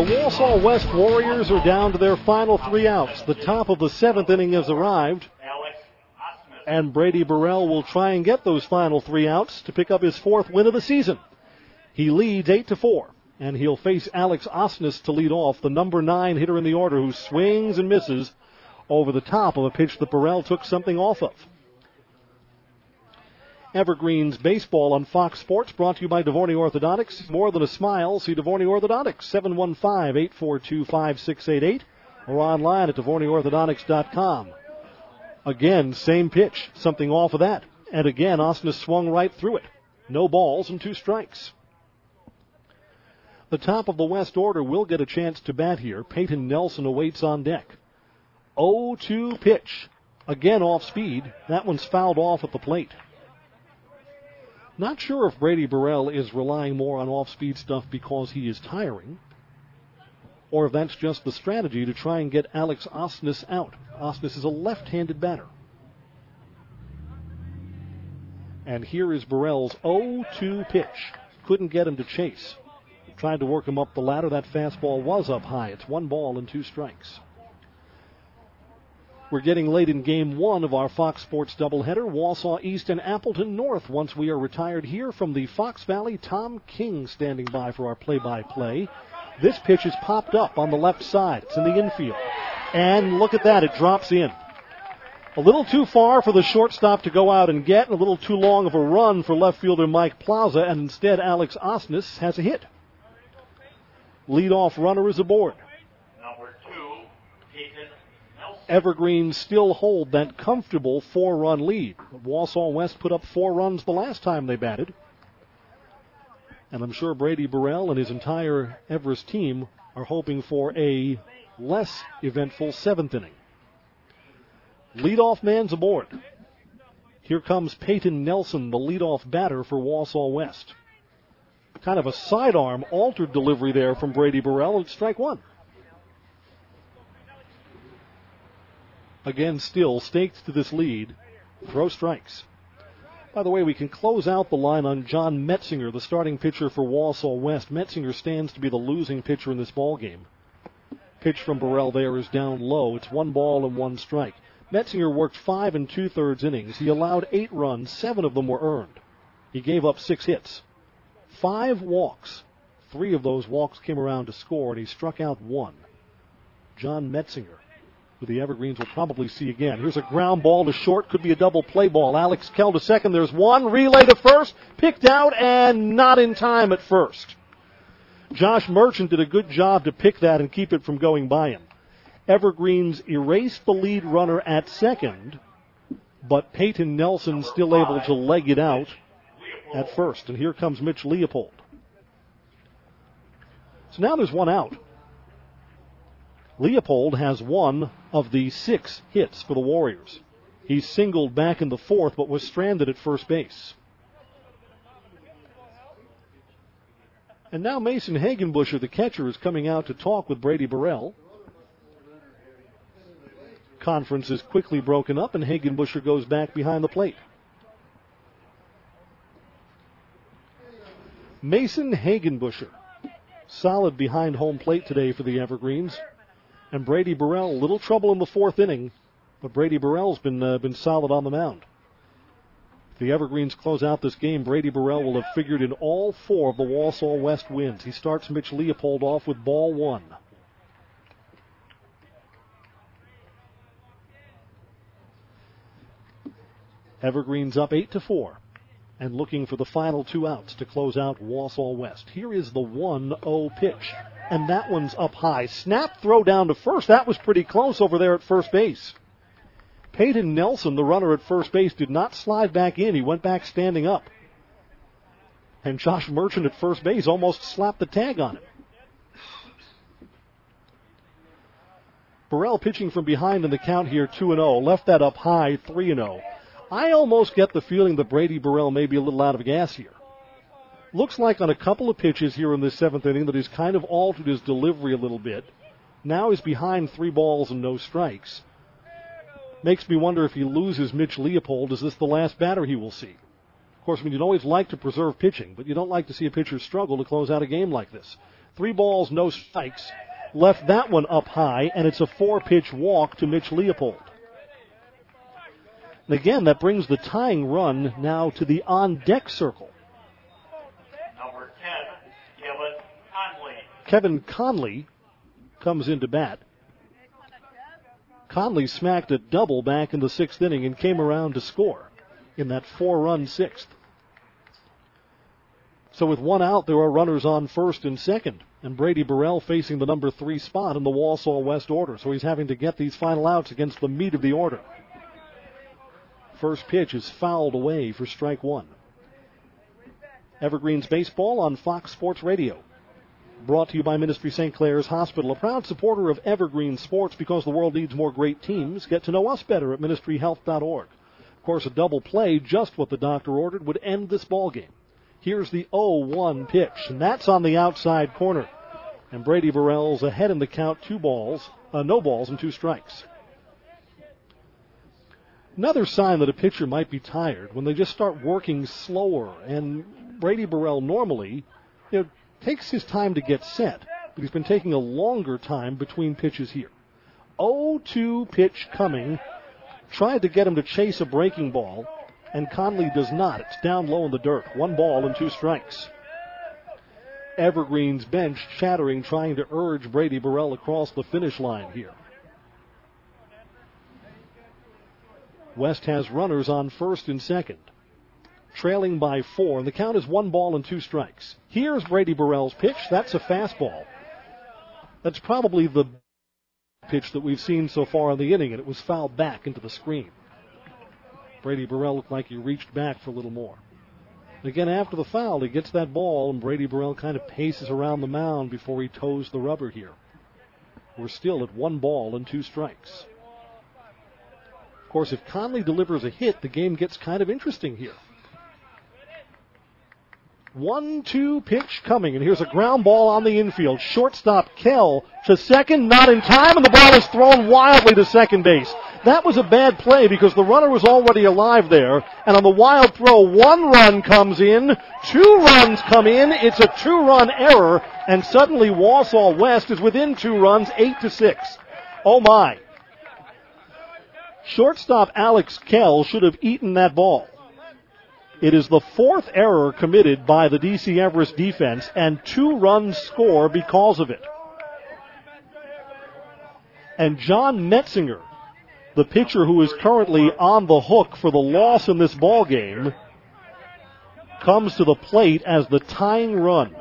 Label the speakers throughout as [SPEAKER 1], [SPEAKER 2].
[SPEAKER 1] The Wausau West Warriors are down to their final 3 outs. The top of the 7th inning has arrived, and Brady Burrell will try and get those final 3 outs to pick up his 4th win of the season. He leads 8-4, and he'll face Alex Osnes to lead off, the number 9 hitter in the order, who swings and misses over the top of a pitch that Burrell took something off of. Evergreens baseball on Fox Sports, brought to you by Devorny Orthodontics. More than a smile, see Devorny Orthodontics, 715-842-5688, or online at DevornyOrthodontics.com. Again, same pitch, something off of that. And again, Osnes swung right through it. No balls and 2 strikes. The top of the West order will get a chance to bat here. Peyton Nelson awaits on deck. 0-2 pitch. Again off speed. That one's fouled off at the plate. Not sure if Brady Burrell is relying more on off-speed stuff because he is tiring, or if that's just the strategy to try and get Alex Osnes out. Osnes is a left-handed batter. And here is Burrell's 0-2 pitch. Couldn't get him to chase. Tried to work him up the ladder. That fastball was up high. It's 1 ball and 2 strikes. We're getting late in Game 1 of our Fox Sports doubleheader. Wausau East and Appleton North. Once we are retired here from the Fox Valley, Tom King standing by for our play-by-play. This pitch is popped up on the left side. It's in the infield. And look at that. It drops in. A little too far for the shortstop to go out and get. A little too long of a run for left fielder Mike Plaza. And instead, Alex Osnes has a hit. Leadoff runner is aboard.
[SPEAKER 2] Number 2, Peyton Nelson.
[SPEAKER 1] Evergreens still hold that comfortable 4-run lead. Wausau West put up 4 runs the last time they batted. And I'm sure Brady Burrell and his entire Everest team are hoping for a less eventful 7th inning. Leadoff man's aboard. Here comes Peyton Nelson, the leadoff batter for Wausau West. Kind of a sidearm, altered delivery there from Brady Burrell, and strike 1. Again, still staked to this lead. Throw strikes. By the way, we can close out the line on John Metzinger, the starting pitcher for Wausau West. Metzinger stands to be the losing pitcher in this ball game. Pitch from Burrell there is down low. It's 1 ball and 1 strike. Metzinger worked 5 2/3 innings. He allowed 8 runs. 7 of them were earned. He gave up 6 hits. 5 walks. 3 of those walks came around to score, and he struck out 1. John Metzinger, who the Evergreens will probably see again. Here's a ground ball to short. Could be a double play ball. Alex Kell to second. There's 1. Relay to first. Picked out and not in time at first. Josh Merchant did a good job to pick that and keep it from going by him. Evergreens erased the lead runner at second, but Peyton Nelson still able to leg it out at first. And here comes Mitch Leopold. So now there's 1 out. Leopold has 1 of the 6 hits for the Warriors. He singled back in the 4th, but was stranded at first base. And now Mason Hagenbusher, the catcher, is coming out to talk with Brady Burrell. Conference is quickly broken up, and Hagenbusher goes back behind the plate. Mason Hagenbusher, solid behind home plate today for the Evergreens. And Brady Burrell, a little trouble in the 4th inning, but Brady Burrell's been solid on the mound. If the Evergreens close out this game, Brady Burrell will have figured in all 4 of the Wausau West wins. He starts Mitch Leopold off with ball 1. Evergreens up 8-4 and looking for the final 2 outs to close out Wausau West. Here is the 1-0 pitch, and that one's up high. Snap throw down to first. That was pretty close over there at first base. Peyton Nelson, the runner at first base, did not slide back in. He went back standing up. And Josh Merchant at first base almost slapped the tag on him. Burrell pitching from behind in the count here, 2-0. Left that up high, 3-0. I almost get the feeling that Brady Burrell may be a little out of gas here. Looks like on a couple of pitches here in this 7th inning that he's kind of altered his delivery a little bit. Now he's behind 3 balls and no strikes. Makes me wonder if he loses Mitch Leopold, is this the last batter he will see? Of course, you'd always like to preserve pitching, but you don't like to see a pitcher struggle to close out a game like this. 3 balls, no strikes. Left that one up high, and it's a 4-pitch walk to Mitch Leopold. And again, that brings the tying run now to the on-deck circle.
[SPEAKER 2] Number 10, Kevin Conley.
[SPEAKER 1] Kevin Conley comes into bat. Conley smacked a double back in the 6th inning and came around to score in that 4-run 6th. So with 1 out, there are runners on first and second, and Brady Burrell facing the number 3 spot in the Wausau West order. So he's having to get these final outs against the meat of the order. First pitch is fouled away for strike 1. Evergreens baseball on Fox Sports Radio. Brought to you by Ministry St. Clair's Hospital, a proud supporter of Evergreen Sports because the world needs more great teams. Get to know us better at ministryhealth.org. Of course, a double play, just what the doctor ordered, would end this ball game. Here's the 0-1 pitch, and that's on the outside corner. And Brady Burrell's ahead in the count, no balls and 2 strikes. Another sign that a pitcher might be tired when they just start working slower. And Brady Burrell normally, takes his time to get set, but he's been taking a longer time between pitches here. 0-2 pitch coming. Tried to get him to chase a breaking ball, and Conley does not. It's down low in the dirt. 1 ball and 2 strikes. Evergreen's bench chattering, trying to urge Brady Burrell across the finish line here. West has runners on first and second, trailing by 4, and the count is 1 ball and 2 strikes. Here's Brady Burrell's pitch. That's a fastball. That's probably the pitch that we've seen so far in the inning, and it was fouled back into the screen. Brady Burrell looked like he reached back for a little more. Again, after the foul, he gets that ball, and Brady Burrell kind of paces around the mound before he toes the rubber here. We're still at 1 ball and 2 strikes. Of course, if Conley delivers a hit, the game gets kind of interesting here. 1-2 pitch coming, and here's a ground ball on the infield. Shortstop Kell to second, not in time, and the ball is thrown wildly to second base. That was a bad play because the runner was already alive there, and on the wild throw, 1 run comes in, 2 runs come in, it's a 2-run error, and suddenly Wausau West is within 2 runs, 8-6. Oh my. Shortstop Alex Kell should have eaten that ball. It is the 4th error committed by the DC Everest defense, and 2 runs score because of it. And John Metzinger, the pitcher who is currently on the hook for the loss in this ball game, comes to the plate as the tying run.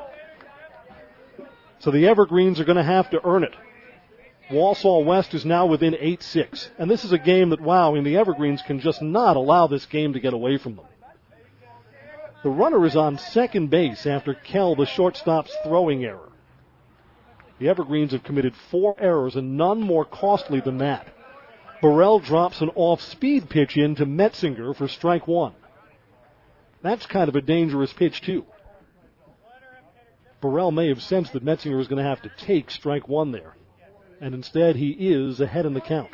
[SPEAKER 1] So the Evergreens are going to have to earn it. Wausau West is now within 8-6. And this is a game that, the Evergreens can just not allow this game to get away from them. The runner is on second base after Kell, the shortstop's throwing error. The Evergreens have committed 4 errors and none more costly than that. Burrell drops an off-speed pitch in to Metzinger for strike 1. That's kind of a dangerous pitch, too. Burrell may have sensed that Metzinger was going to have to take strike 1 there. And instead, he is ahead in the count.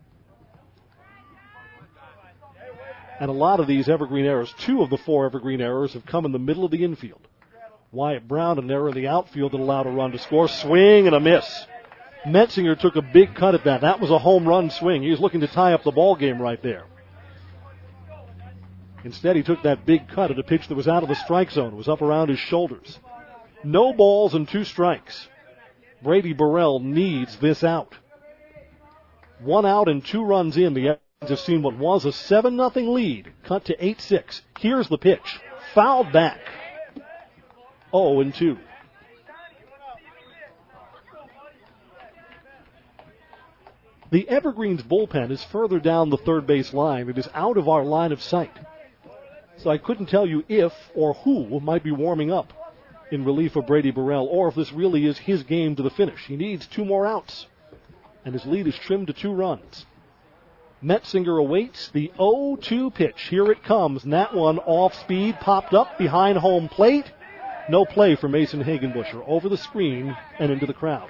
[SPEAKER 1] And a lot of these Evergreen errors, 2 of the 4 Evergreen errors, have come in the middle of the infield. Wyatt Brown, an error in the outfield that allowed a run to score. Swing and a miss. Metzinger took a big cut at that. That was a home run swing. He was looking to tie up the ball game right there. Instead, he took that big cut at a pitch that was out of the strike zone. It was up around his shoulders. No balls and 2 strikes. Brady Burrell needs this out. 1 out and 2 runs in. The have seen what was a 7-0 lead cut to 8-6. Here's the pitch. Fouled back. 0-2. The Evergreens bullpen is further down the third base line. It is out of our line of sight. So I couldn't tell you if or who might be warming up in relief of Brady Burrell, or if this really is his game to the finish. He needs 2 more outs, and his lead is trimmed to 2 runs. Metzinger awaits the 0-2 pitch. Here it comes, and that one off speed, popped up behind home plate. No play for Mason Hagenbusher. Over the screen and into the crowd.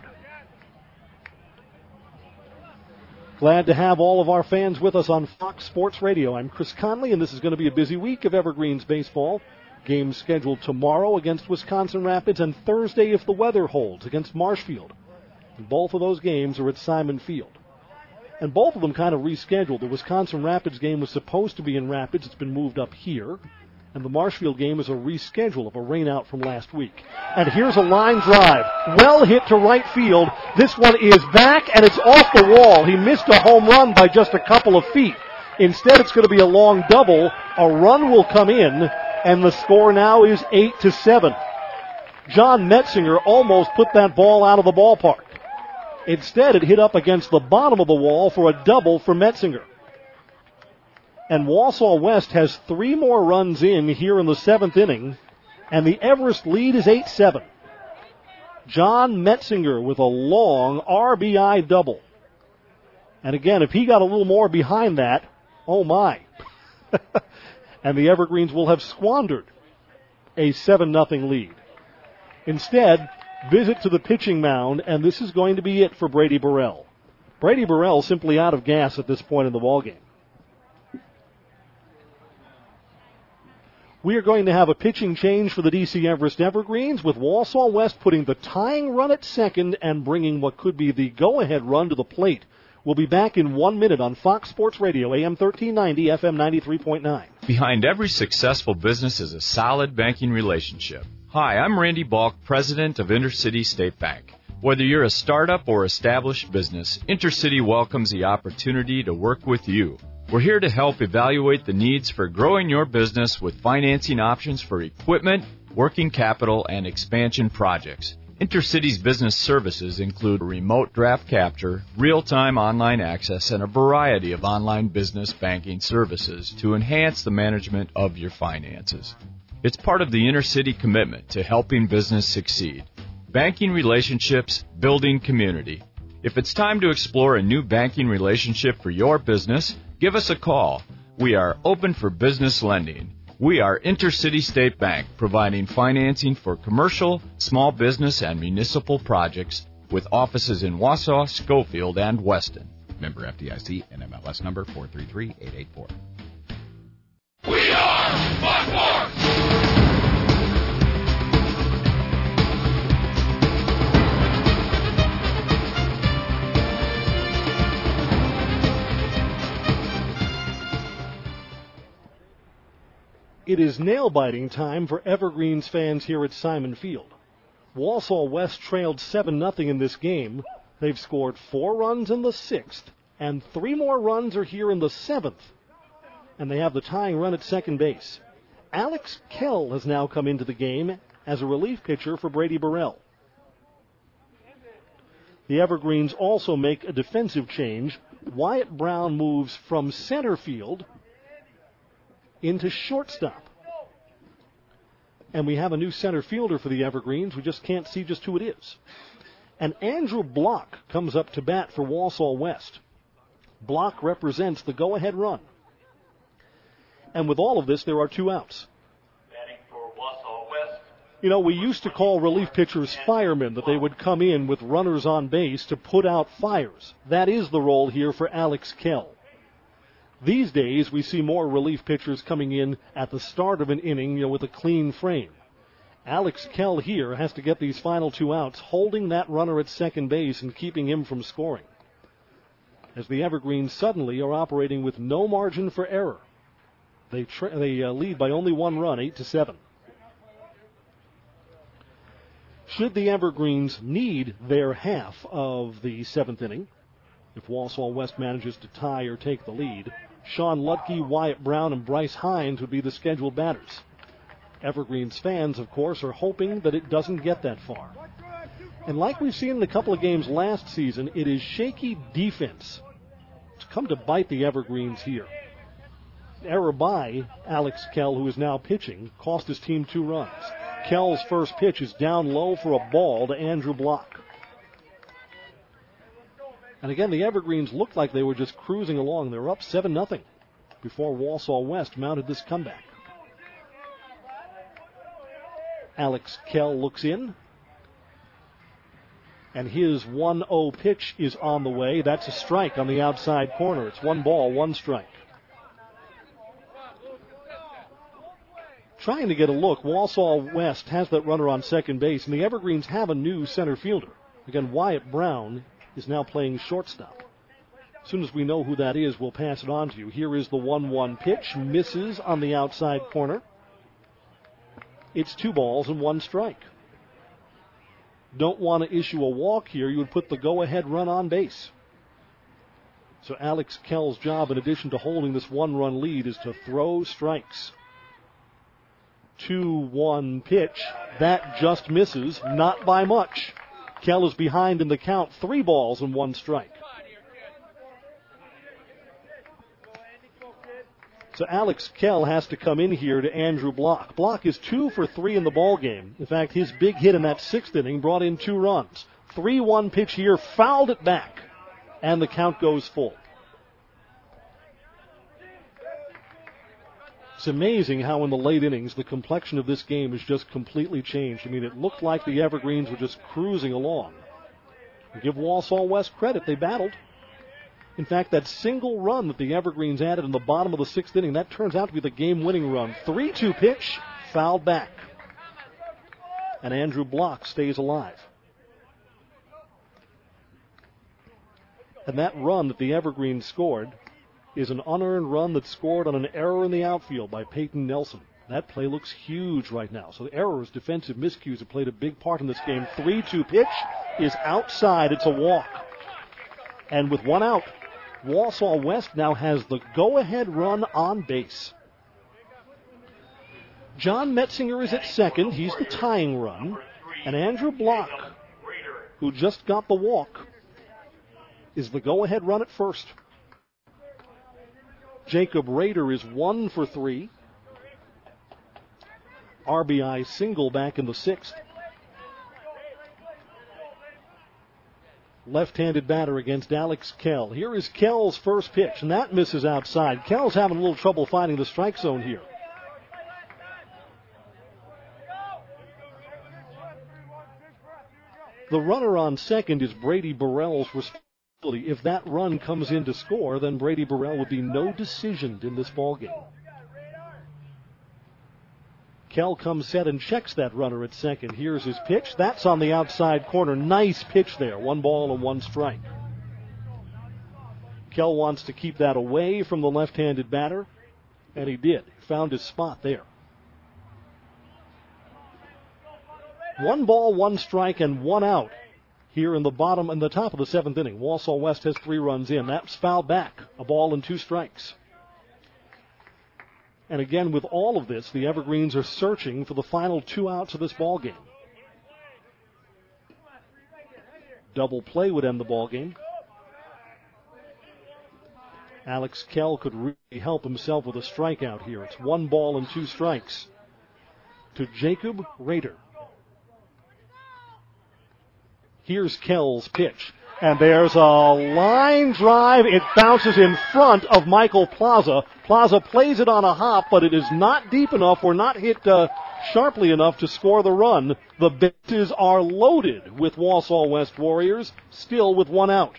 [SPEAKER 1] Glad to have all of our fans with us on Fox Sports Radio. I'm Chris Conley, and this is going to be a busy week of Evergreens baseball. Games scheduled tomorrow against Wisconsin Rapids and Thursday, if the weather holds, against Marshfield. And both of those games are at Simon Field. And both of them kind of rescheduled. The Wisconsin Rapids game was supposed to be in Rapids. It's been moved up here. And the Marshfield game is a reschedule of a rainout from last week. And here's a line drive. Well hit to right field. This one is back, and it's off the wall. He missed a home run by just a couple of feet. Instead, it's going to be a long double. A run will come in, and the score now is 8-7. John Metzinger almost put that ball out of the ballpark. Instead, it hit up against the bottom of the wall for a double for Metzinger. And Wausau West has 3 more runs in here in the 7th inning, and the Everest lead is 8-7. John Metzinger with a long RBI double. And again, if he got a little more behind that, oh my. And the Evergreens will have squandered a 7-0 lead. Instead, visit to the pitching mound, and this is going to be it for Brady Burrell. Brady Burrell simply out of gas at this point in the ballgame. We are going to have a pitching change for the DC Everest Evergreens, with Wausau West putting the tying run at second and bringing what could be the go-ahead run to the plate. We'll be back in 1 minute on Fox Sports Radio, AM 1390, FM 93.9.
[SPEAKER 3] Behind every successful business is a solid banking relationship. Hi, I'm Randy Balk, president of Intercity State Bank. Whether you're a startup or established business, Intercity welcomes the opportunity to work with you. We're here to help evaluate the needs for growing your business with financing options for equipment, working capital, and expansion projects. Intercity's business services include remote draft capture, real-time online access, and a variety of online business banking services to enhance the management of your finances. It's part of the Intercity commitment to helping business succeed. Banking relationships, building community. If it's time to explore a new banking relationship for your business, give us a call. We are open for business lending. We are Intercity State Bank, providing financing for commercial, small business, and municipal projects with offices in Wausau, Schofield, and Weston.
[SPEAKER 4] Member FDIC, NMLS number 433884.
[SPEAKER 5] We are Buckmore!
[SPEAKER 1] It is nail-biting time for Evergreens fans here at Simon Field. Wausau West trailed 7-0 in this game. They've scored 4 runs in the 6th, and 3 more runs are here in the 7th. And they have the tying run at second base. Alex Kell has now come into the game as a relief pitcher for Brady Burrell. The Evergreens also make a defensive change. Wyatt Brown moves from center field into shortstop. And we have a new center fielder for the Evergreens. We just can't see just who it is. And Andrew Block comes up to bat for Wausau West. Block represents the go-ahead run. And with all of this, there are 2 outs.
[SPEAKER 2] Batting for Wausau West.
[SPEAKER 1] You know, we used to call relief pitchers firemen, that they would come in with runners on base to put out fires. That is the role here for Alex Kell. These days, we see more relief pitchers coming in at the start of an inning, with a clean frame. Alex Kell here has to get these final 2 outs, holding that runner at second base and keeping him from scoring. As the Evergreens suddenly are operating with no margin for error. They lead by only 1 run, 8-7. Should the Evergreens need their half of the 7th inning, if Wausau West manages to tie or take the lead, Sean Lutke, Wyatt Brown, and Bryce Hines would be the scheduled batters. Evergreens fans, of course, are hoping that it doesn't get that far. And like we've seen in a couple of games last season, it is shaky defense to come to bite the Evergreens here. Error by Alex Kell, who is now pitching, cost his team 2 runs. Kell's first pitch is down low for a ball to Andrew Block. And again, the Evergreens looked like they were just cruising along. They were up 7-0 before Wausau West mounted this comeback. Alex Kell looks in. And his 1-0 pitch is on the way. That's a strike on the outside corner. It's 1 ball, 1 strike. trying to get a look. Walsall West has that runner on second base, and the Evergreens have a new center fielder. Again, Wyatt Brown is now playing shortstop. As soon as we know who that is, we'll pass it on to you. Here is the 1-1 pitch. Misses on the outside corner. It's 2 balls and 1 strike. Don't want to issue a walk here. You would put the go-ahead run on base. So Alex Kell's job, in addition to holding this 1-run lead, is to throw strikes. 2-1 pitch. That just misses, not by much. Kell is behind in the count. 3 balls and 1 strike. So Alex Kell has to come in here to Andrew Block. Block is 2 for 3 in the ball game. In fact, his big hit in that 6th inning brought in 2 runs. 3-1 pitch here, fouled it back, and the count goes full. It's amazing how in the late innings the complexion of this game has just completely changed. I mean, it looked like the Evergreens were just cruising along. Give Walsall West credit, they battled. In fact, that single run that the Evergreens added in the bottom of the 6th inning, that turns out to be the game-winning run. 3-2 pitch, fouled back. And Andrew Block stays alive. And that run that the Evergreens scored is an unearned run that's scored on an error in the outfield by Peyton Nelson. That play looks huge right now. So the errors, defensive miscues have played a big part in this game. 3-2 pitch is outside. It's a walk. And with 1 out, Walsall West now has the go-ahead run on base. John Metzinger is at second. He's the tying run. And Andrew Block, who just got the walk, is the go-ahead run at first. Jacob Rader is 1 for 3. RBI single back in the 6th. Left-handed batter against Alex Kell. Here is Kell's first pitch, and that misses outside. Kell's having a little trouble finding the strike zone here. The runner on second is Brady Burrell's responsibility. If that run comes in to score, then Brady Burrell would be no decision in this ballgame. Kell comes set and checks that runner at second. Here's his pitch. That's on the outside corner. Nice pitch there. 1 ball and 1 strike. Kell wants to keep that away from the left-handed batter, and he did. Found his spot there. 1 ball, 1 strike, and 1 out here in the bottom and the top of the 7th inning. Walsall West has 3 runs in. That's fouled back. 1 ball and 2 strikes. And again, with all of this, the Evergreens are searching for the final 2 outs of this ball game. Double play would end the ball game. Alex Kell could really help himself with a strikeout here. It's 1 ball and 2 strikes to Jacob Rader. Here's Kell's pitch. And there's a line drive. It bounces in front of Michael Plaza. Plaza plays it on a hop, but it is not deep enough or not hit sharply enough to score the run. The bases are loaded with Walsall West Warriors, still with 1 out.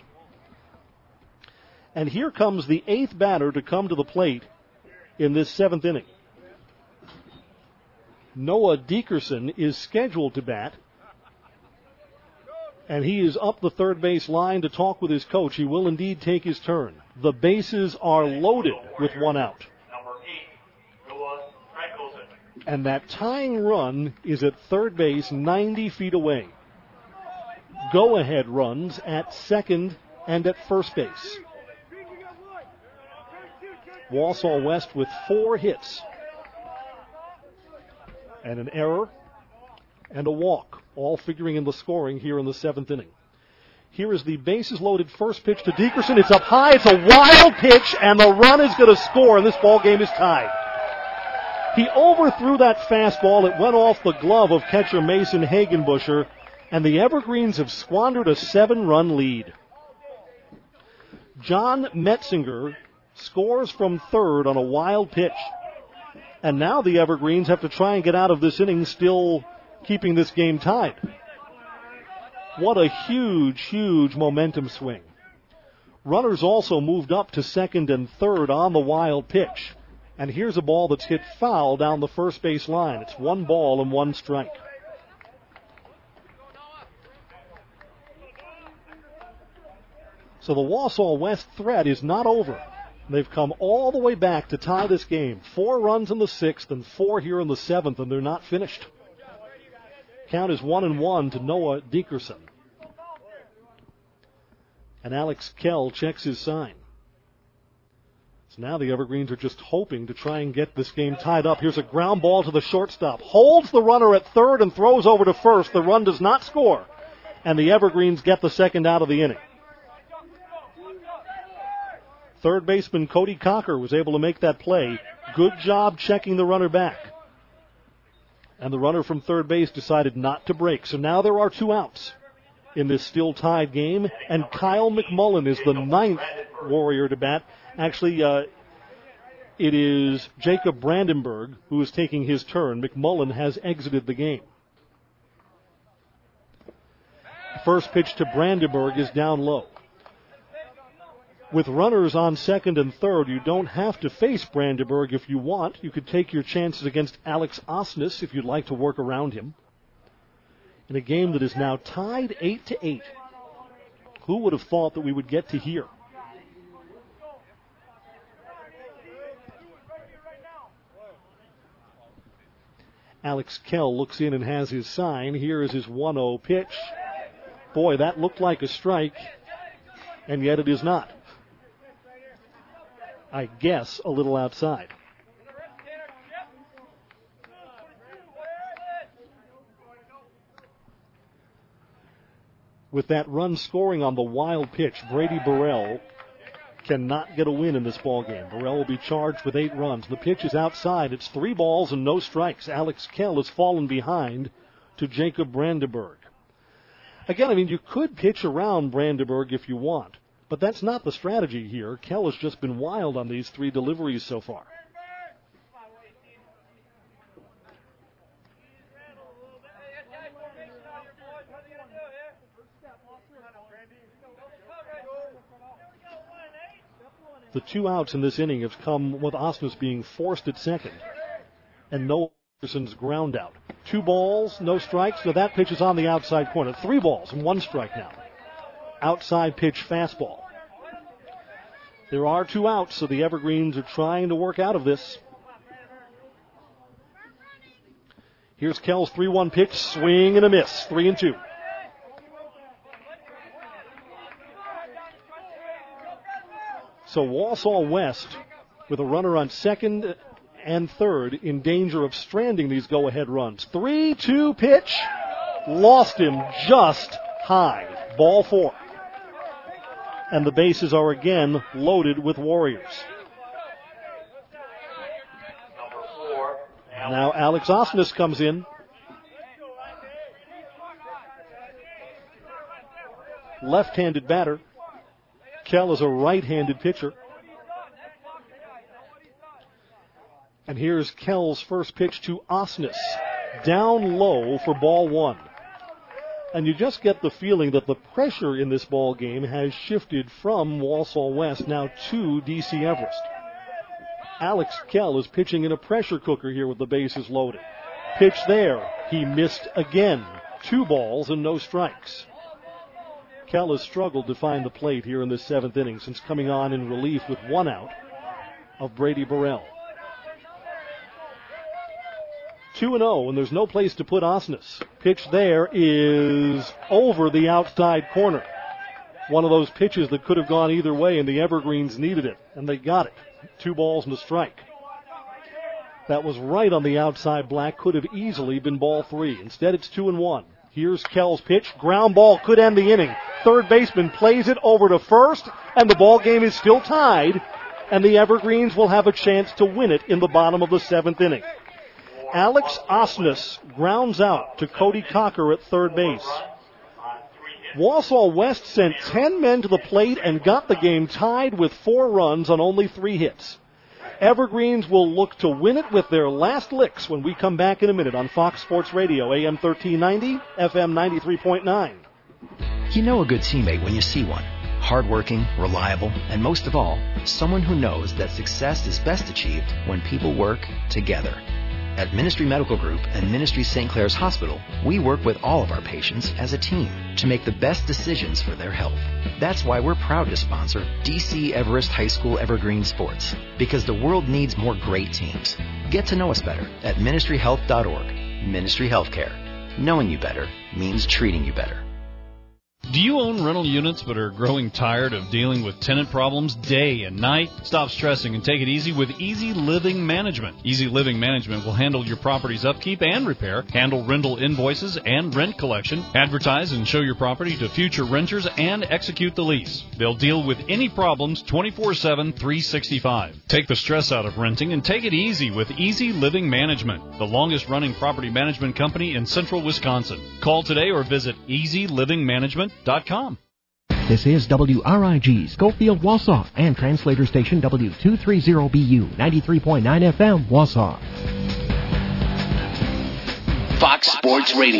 [SPEAKER 1] And here comes the 8th batter to come to the plate in this 7th inning. Noah Dickerson is scheduled to bat. And he is up the third base line to talk with his coach. He will indeed take his turn. The bases are loaded with 1 out.
[SPEAKER 2] Number 8, Noah Frankelson.
[SPEAKER 1] And that tying run is at third base, 90 feet away. Go-ahead runs at second and at first base. Walsall West with 4 hits. And an error and a walk, all figuring in the scoring here in the 7th inning. Here is the bases loaded first pitch to Dickerson. It's up high. It's a wild pitch, and the run is going to score, and this ball game is tied. He overthrew that fastball. It went off the glove of catcher Mason Hagenbusher, and the Evergreens have squandered a 7-run lead. John Metzinger scores from third on a wild pitch, and now the Evergreens have to try and get out of this inning still keeping this game tied. What a huge, huge momentum swing. Runners also moved up to second and third on the wild pitch. And here's a ball that's hit foul down the first base line. It's 1 ball and 1 strike. So the Wausau West threat is not over. They've come all the way back to tie this game. 4 runs in the 6th and 4 here in the 7th, and they're not finished. Count is 1-1 to Noah Dickerson. And Alex Kell checks his sign. So now the Evergreens are just hoping to try and get this game tied up. Here's a ground ball to the shortstop. Holds the runner at third and throws over to first. The run does not score. And the Evergreens get the second out of the inning. Third baseman Cody Cocker was able to make that play. Good job checking the runner back. And the runner from third base decided not to break. So now there are 2 outs in this still tied game. And Kyle McMullen is the 9th Warrior to bat. Actually, it is Jacob Brandenburg who is taking his turn. McMullen has exited the game. First pitch to Brandenburg is down low. With runners on second and third, you don't have to face Brandenburg if you want. You could take your chances against Alex Osnes if you'd like to work around him. In a game that is now tied 8-8. Who would have thought that we would get to here? Alex Kell looks in and has his sign. Here is his 1-0 pitch. Boy, that looked like a strike, and yet it is not. I guess a little outside. With that run scoring on the wild pitch, Brady Burrell cannot get a win in this ball game. Burrell will be charged with 8 runs. The pitch is outside. It's 3 balls and no strikes. Alex Kell has fallen behind to Jacob Brandenburg. Again, I mean, you could pitch around Brandenburg if you want, but that's not the strategy here. Kell has just been wild on these 3 deliveries so far. The 2 outs in this inning have come with Osnes being forced at second and Noah Dickerson's ground out. 2 balls, no strikes. So that pitch is on the outside corner. 3 balls and 1 strike now. Outside pitch fastball. There are 2 outs, so the Evergreens are trying to work out of this. Here's Kell's 3-1 pitch, swing and a miss, 3-2. So Wausau West, with a runner on second and third, in danger of stranding these go-ahead runs. 3-2 pitch, lost him just high, ball 4. And the bases are again loaded with Warriors. Now Alex Osnes comes in. Left-handed batter. Kell is a right-handed pitcher. And here's Kell's first pitch to Osnes. Down low for ball 1. And you just get the feeling that the pressure in this ball game has shifted from Wausau West now to DC Everest. Alex Kell is pitching in a pressure cooker here with the bases loaded. Pitch there. He missed again. 2 balls and no strikes. Kell has struggled to find the plate here in this 7th inning since coming on in relief with 1 out of Brady Burrell. 2-0, and there's no place to put Osnes. Pitch there is over the outside corner. One of those pitches that could have gone either way, and the Evergreens needed it, and they got it. 2 balls and a strike. That was right on the outside black, could have easily been ball 3. Instead, it's 2-1. Here's Kell's pitch. Ground ball could end the inning. Third baseman plays it over to first, and the ball game is still tied, and the Evergreens will have a chance to win it in the bottom of the 7th inning. Alex Osnes grounds out to Cody Cocker at third base. Wausau West sent 10 men to the plate and got the game tied with 4 runs on only 3 hits. Evergreens will look to win it with their last licks when we come back in a minute on Fox Sports Radio, AM 1390, FM 93.9.
[SPEAKER 6] You know a good teammate when you see one. hardworking, reliable, and most of all, someone who knows that success is best achieved when people work together. At Ministry Medical Group and Ministry St. Clair's Hospital, we work with all of our patients as a team to make the best decisions for their health. That's why we're proud to sponsor DC Everest High School Evergreen Sports, because the world needs more great teams. Get to know us better at ministryhealth.org. Ministry Healthcare. Knowing you better means treating you better.
[SPEAKER 7] Do you own rental units but are growing tired of dealing with tenant problems day and night? Stop stressing and take it easy with Easy Living Management. Easy Living Management will handle your property's upkeep and repair, handle rental invoices and rent collection, advertise and show your property to future renters, and execute the lease. They'll deal with any problems 24/7, 365. Take the stress out of renting and take it easy with Easy Living Management, the longest-running property management company in central Wisconsin. Call today or visit easylivingmanagement.com.
[SPEAKER 8] This is WRIG, Schofield, Wausau, and translator station W230BU, 93.9 FM, Wausau.
[SPEAKER 9] Fox Sports Radio.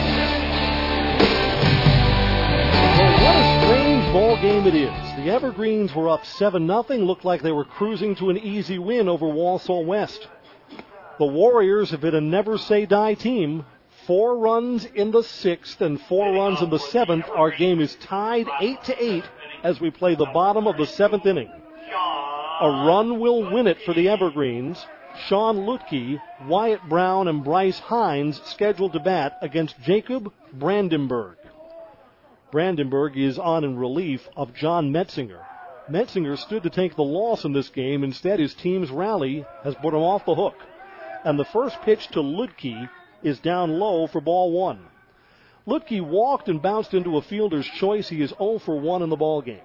[SPEAKER 1] Well, what a strange ball game it is. The Evergreens were up 7-0, looked like they were cruising to an easy win over Wausau West. The Warriors have been a never-say-die team. 4 runs in the 6th and 4 runs in the 7th. Our game is tied 8-8 as we play the bottom of the 7th inning. A run will win it for the Evergreens. Sean Lutke, Wyatt Brown, and Bryce Hines scheduled to bat against Jacob Brandenburg. Brandenburg is on in relief of John Metzinger. Metzinger stood to take the loss in this game. Instead, his team's rally has put him off the hook. And the first pitch to Lutke is down low for ball 1. Lutke walked and bounced into a fielder's choice. He is 0 for 1 in the ball game.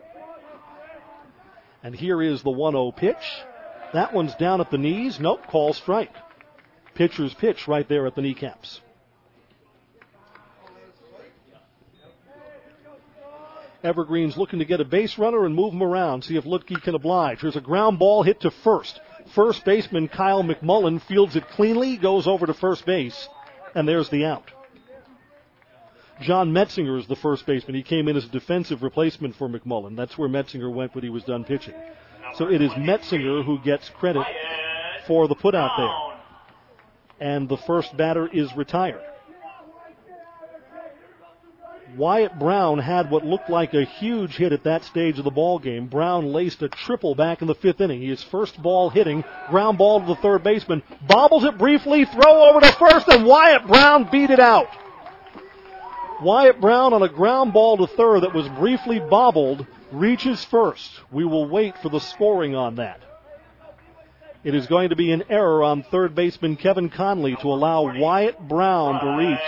[SPEAKER 1] And here is the 1-0 pitch. That one's down at the knees. Nope, call strike. Pitcher's pitch right there at the kneecaps. Evergreen's looking to get a base runner and move him around, see if Lutke can oblige. There's a ground ball hit to first. First baseman Kyle McMullen fields it cleanly, goes over to first base, and there's the out. John Metzinger is the first baseman. He came in as a defensive replacement for McMullen. That's where Metzinger went when he was done pitching. So it is Metzinger who gets credit for the putout there. And the first batter is retired. Wyatt Brown had what looked like a huge hit at that stage of the ball game. Brown laced a triple back in the 5th inning. His first ball hitting, ground ball to the third baseman, bobbles it briefly, throw over to first, and Wyatt Brown beat it out. Wyatt Brown on a ground ball to third that was briefly bobbled reaches first. We will wait for the scoring on that. It is going to be an error on third baseman Kevin Conley to allow Wyatt Brown to reach.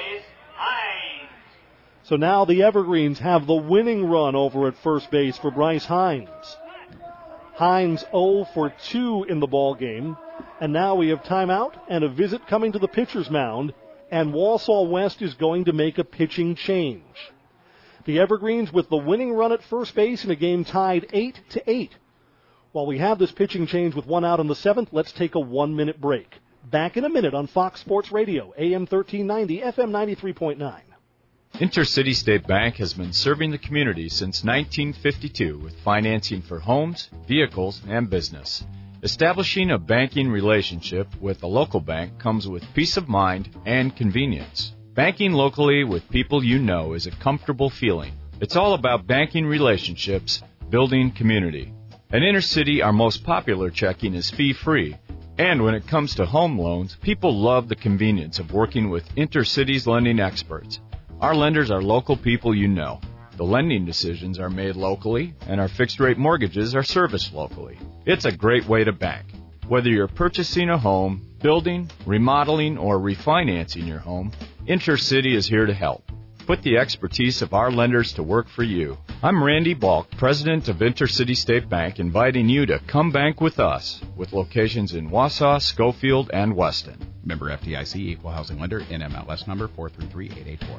[SPEAKER 1] So now the Evergreens have the winning run over at first base for Bryce Hines. Hines 0 for 2 in the ball game. And now we have timeout and a visit coming to the pitcher's mound. And Wausau West is going to make a pitching change. The Evergreens with the winning run at first base in a game tied 8-8. While we have this pitching change with 1 out in the 7th, let's take a 1-minute break. Back in a minute on Fox Sports Radio, AM 1390, FM 93.9.
[SPEAKER 3] Intercity State Bank has been serving the community since 1952 with financing for homes, vehicles, and business. Establishing a banking relationship with a local bank comes with peace of mind and convenience. Banking locally with people you know is a comfortable feeling. It's all about banking relationships, building community. At Intercity, our most popular checking is fee-free. And when it comes to home loans, people love the convenience of working with Intercity's lending experts. Our lenders are local people you know. The lending decisions are made locally, and our fixed-rate mortgages are serviced locally. It's a great way to bank. Whether you're purchasing a home, building, remodeling, or refinancing your home, Intercity is here to help. Put the expertise of our lenders to work for you. I'm Randy Balk, president of Intercity State Bank, inviting you to come bank with us, with locations in Wausau, Schofield, and Weston.
[SPEAKER 4] Member FDIC, Equal Housing Lender, NMLS number 433884.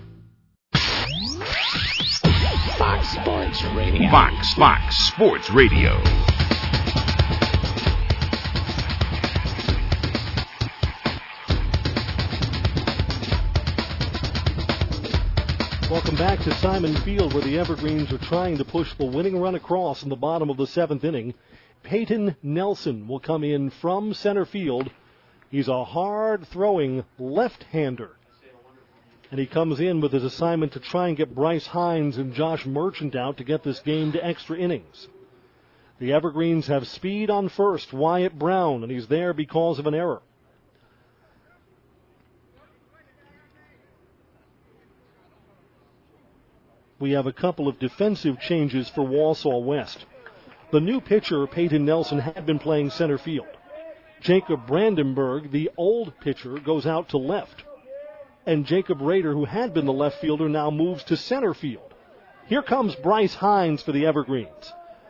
[SPEAKER 9] Fox Sports Radio.
[SPEAKER 5] Fox Sports Radio.
[SPEAKER 1] Well, Welcome back to Simon Field, where the Evergreens are trying to push the winning run across in the bottom of the 7th inning. Peyton Nelson will come in from center field. He's a hard-throwing left-hander. And he comes in with his assignment to try and get Bryce Hines and Josh Merchant out to get this game to extra innings. The Evergreens have speed on first, Wyatt Brown, and he's there because of an error. We have a couple of defensive changes for Walsall West. The new pitcher, Peyton Nelson, had been playing center field. Jacob Brandenburg, the old pitcher, goes out to left. And Jacob Rader, who had been the left fielder, now moves to center field. Here comes Bryce Hines for the Evergreens.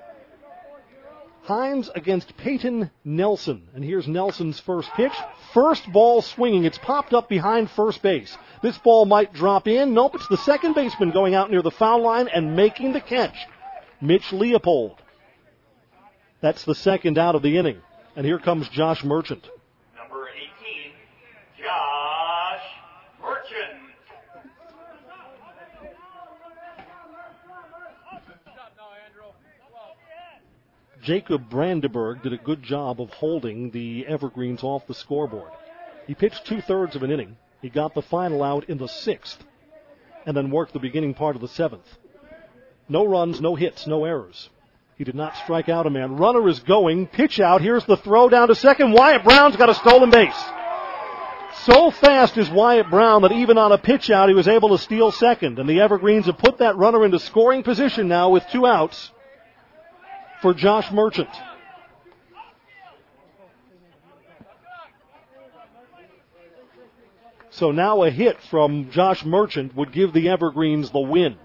[SPEAKER 1] Hines against Peyton Nelson. And here's Nelson's first pitch. First ball swinging. It's popped up behind first base. This ball might drop in. Nope, it's the second baseman going out near the foul line and making the catch. Mitch Leopold. That's the second out of the inning. And here comes Josh Merchant.
[SPEAKER 2] Number 18, Josh Merchant.
[SPEAKER 1] Jacob Brandenburg did a good job of holding the Evergreens off the scoreboard. He pitched 2/3 of an inning. He got the final out in the 6th and then worked the beginning part of the 7th. No runs, no hits, no errors. He did not strike out a man. Runner is going. Pitch out. Here's the throw down to second. Wyatt Brown's got a stolen base. So fast is Wyatt Brown that even on a pitch out, he was able to steal second. And the Evergreens have put that runner into scoring position now with 2 outs for Josh Merchant. So now a hit from Josh Merchant would give the Evergreens the win.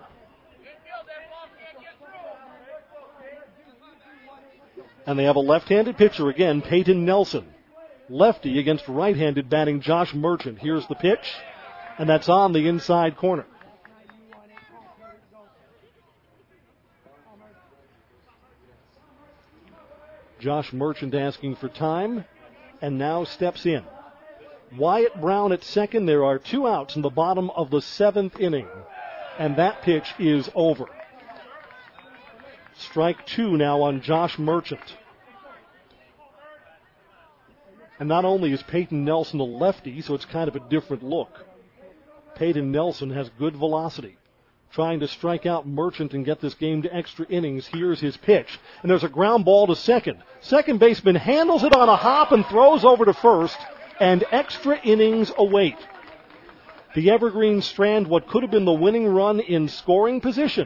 [SPEAKER 1] And they have a left-handed pitcher again, Peyton Nelson. Lefty against right-handed batting Josh Merchant. Here's the pitch, and that's on the inside corner. Josh Merchant asking for time, and now steps in. Wyatt Brown at second. There are 2 outs in the bottom of the 7th inning, and that pitch is over. Strike 2 now on Josh Merchant. And not only is Peyton Nelson a lefty, so it's kind of a different look. Peyton Nelson has good velocity. Trying to strike out Merchant and get this game to extra innings. Here's his pitch. And there's a ground ball to second. Second baseman handles it on a hop and throws over to first. And extra innings await. The Evergreens strand what could have been the winning run in scoring position.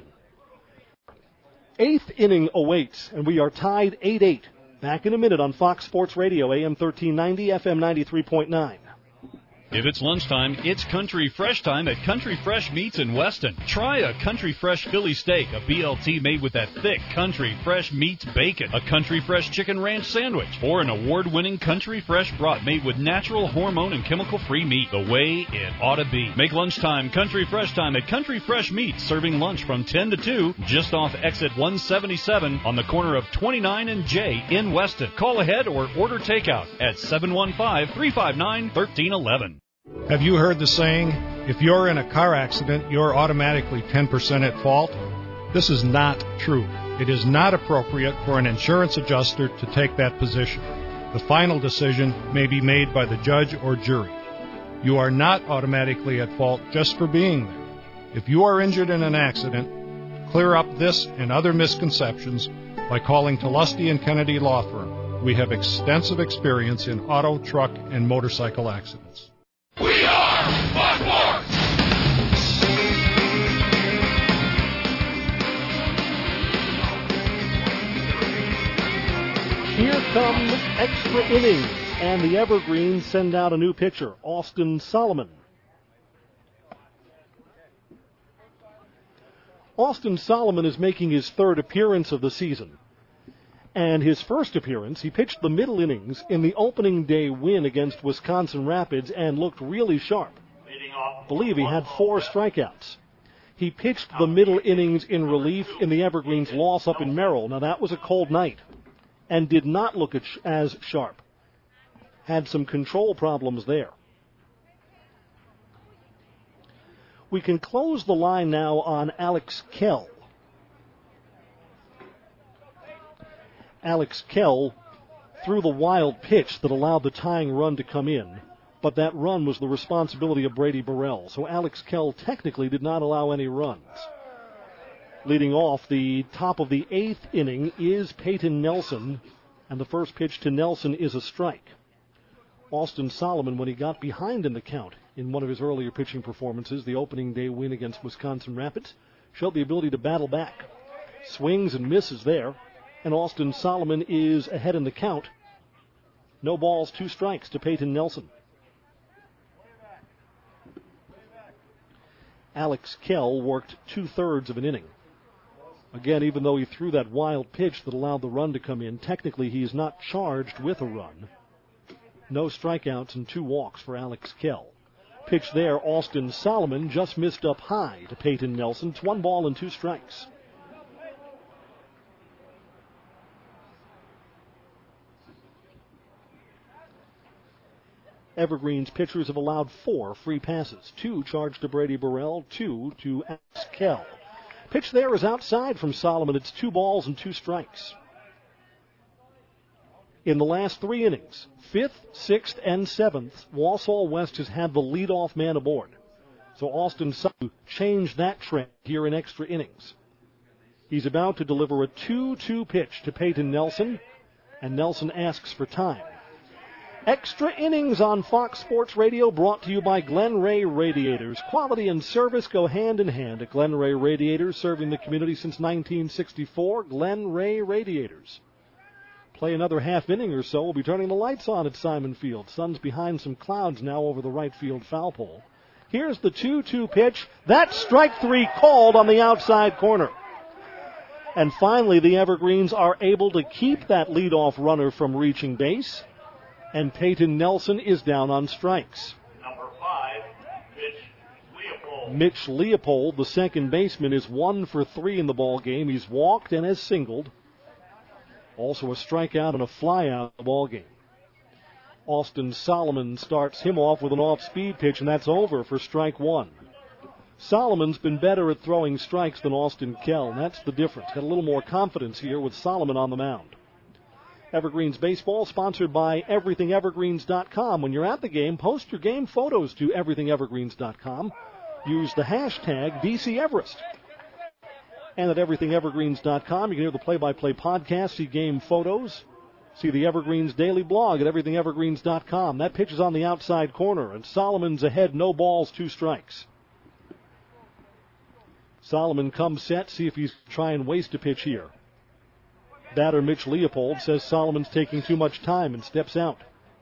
[SPEAKER 1] 8th inning awaits, and we are tied 8-8. Back in a minute on Fox Sports Radio, AM 1390, FM 93.9.
[SPEAKER 7] If it's lunchtime, it's Country Fresh time at Country Fresh Meats in Weston. Try a Country Fresh Philly steak, a BLT made with that thick Country Fresh Meats bacon, a Country Fresh Chicken Ranch sandwich, or an award-winning Country Fresh brat made with natural, hormone, and chemical-free meat, the way it ought to be. Make lunchtime Country Fresh time at Country Fresh Meats, serving lunch from 10 to 2, just off exit 177 on the corner of 29 and J in Weston. Call ahead or order takeout at 715-359-1311.
[SPEAKER 10] Have you heard the saying, if you're in a car accident, you're automatically 10% at fault? This is not true. It is not appropriate for an insurance adjuster to take that position. The final decision may be made by the judge or jury. You are not automatically at fault just for being there. If you are injured in an accident, clear up this and other misconceptions by calling Lusty and Kennedy Law Firm. We have extensive experience in auto, truck, and motorcycle accidents.
[SPEAKER 5] We are Fox Sports!
[SPEAKER 1] Here comes extra innings, and the Evergreens send out a new pitcher, Austin Solomon. Austin Solomon is making his 3rd appearance of the season. And his first appearance, he pitched the middle innings in the opening day win against Wisconsin Rapids and looked really sharp. I believe he had 4 strikeouts. He pitched the middle innings in relief in the Evergreens' loss up in Merrill. Now, that was a cold night and did not look as sharp. Had some control problems there. We can close the line now on Alex Kell. Alex Kell threw the wild pitch that allowed the tying run to come in, but that run was the responsibility of Brady Burrell, so Alex Kell technically did not allow any runs. Leading off the top of the 8th inning is Peyton Nelson, and the first pitch to Nelson is a strike. Austin Solomon, when he got behind in the count in one of his earlier pitching performances, the opening day win against Wisconsin Rapids, showed the ability to battle back. Swings and misses there, and Austin Solomon is ahead in the count. No balls, 2 strikes to Peyton Nelson. Alex Kell worked 2/3 of an inning. Again, even though he threw that wild pitch that allowed the run to come in, technically he is not charged with a run. No strikeouts and 2 walks for Alex Kell. Pitch there, Austin Solomon just missed up high to Peyton Nelson. It's 1 ball and 2 strikes. Evergreen's pitchers have allowed 4 free passes. 2 charged to Brady Burrell, 2 to Alex Kell. Pitch there is outside from Solomon. It's 2 balls and 2 strikes. In the last 3 innings, 5th, 6th, and 7th, Wausau West has had the leadoff man aboard. So Austin Solomon changed that trend here in extra innings. He's about to deliver a 2-2 pitch to Peyton Nelson, and Nelson asks for time. Extra innings on Fox Sports Radio, brought to you by Glen Ray Radiators. Quality and service go hand in hand at Glen Ray Radiators, serving the community since 1964. Glen Ray Radiators. Play another half inning or so. We'll be turning the lights on at Simon Field. Sun's behind some clouds now over the right field foul pole. Here's the 2-2 pitch. That's strike 3 called on the outside corner. And finally, the Evergreens are able to keep that leadoff runner from reaching base. And Peyton Nelson is down on strikes.
[SPEAKER 2] Number 5, Mitch Leopold.
[SPEAKER 1] Mitch Leopold, the second baseman, is 1 for 3 in the ball game. He's walked and has singled. Also a strikeout and a flyout in the ball game. Austin Solomon starts him off with an off-speed pitch, and that's over for strike 1. Solomon's been better at throwing strikes than Austin Kell, and that's the difference. Got a little more confidence here with Solomon on the mound. Evergreens Baseball, sponsored by EverythingEvergreens.com. When you're at the game, post your game photos to EverythingEvergreens.com. Use the hashtag DCEverest. And at EverythingEvergreens.com, you can hear the play-by-play podcast, see game photos, see the Evergreens daily blog at EverythingEvergreens.com. That pitch is on the outside corner, and Solomon's ahead, no balls, 2 strikes. Solomon comes set, see if he's trying to waste a pitch here. Batter Mitch Leopold says Solomon's taking too much time and steps out.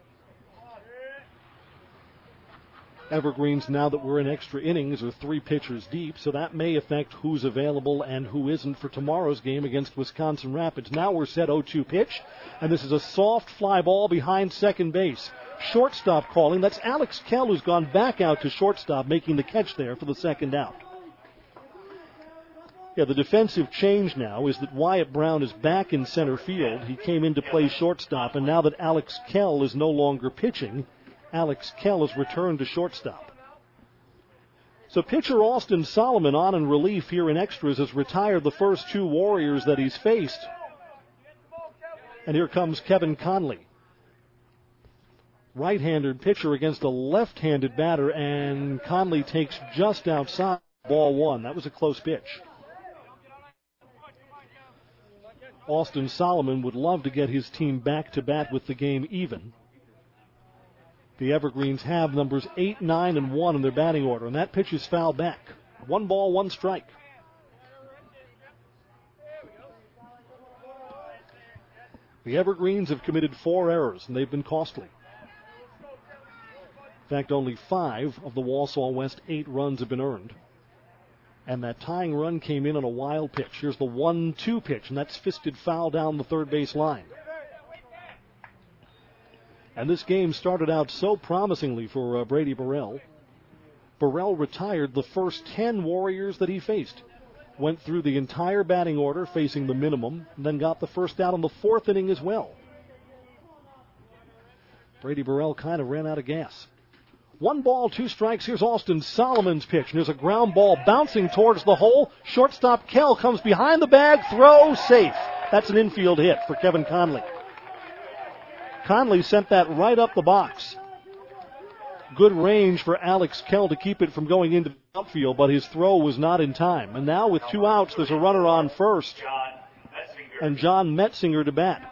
[SPEAKER 1] Evergreens, now that we're in extra innings, are 3 pitchers deep, so that may affect who's available and who isn't for tomorrow's game against Wisconsin Rapids. Now we're set 0-2 pitch, and this is a soft fly ball behind second base. Shortstop calling. That's Alex Kell, who's gone back out to shortstop, making the catch there for the second out. Yeah, the defensive change now is that Wyatt Brown is back in center field. He came in to play shortstop, and now that Alex Kell is no longer pitching, Alex Kell has returned to shortstop. So pitcher Austin Solomon, on in relief here in extras, has retired the first 2 Warriors that he's faced. And here comes Kevin Conley. Right-handed pitcher against a left-handed batter, and Conley takes just outside, ball 1. That was a close pitch. Austin Solomon would love to get his team back to bat with the game even. The Evergreens have numbers 8, 9, and 1 in their batting order, and that pitch is fouled back. 1 ball, 1 strike. The Evergreens have committed 4 errors, and they've been costly. In fact, only 5 of the Wausau West 8 runs have been earned. And that tying run came in on a wild pitch. Here's the 1-2 pitch, and that's fisted foul down the third base line. And this game started out so promisingly for Brady Burrell. Burrell retired the first 10 Warriors that he faced. Went through the entire batting order, facing the minimum, and then got the first out in the 4th inning as well. Brady Burrell kind of ran out of gas. 1 ball, 2 strikes. Here's Austin Solomon's pitch. And there's a ground ball bouncing towards the hole. Shortstop Kell comes behind the bag. Throw safe. That's an infield hit for Kevin Conley. Conley sent that right up the box. Good range for Alex Kell to keep it from going into the outfield, but his throw was not in time. And now with 2 outs, there's a runner on first. And John Metzinger to bat.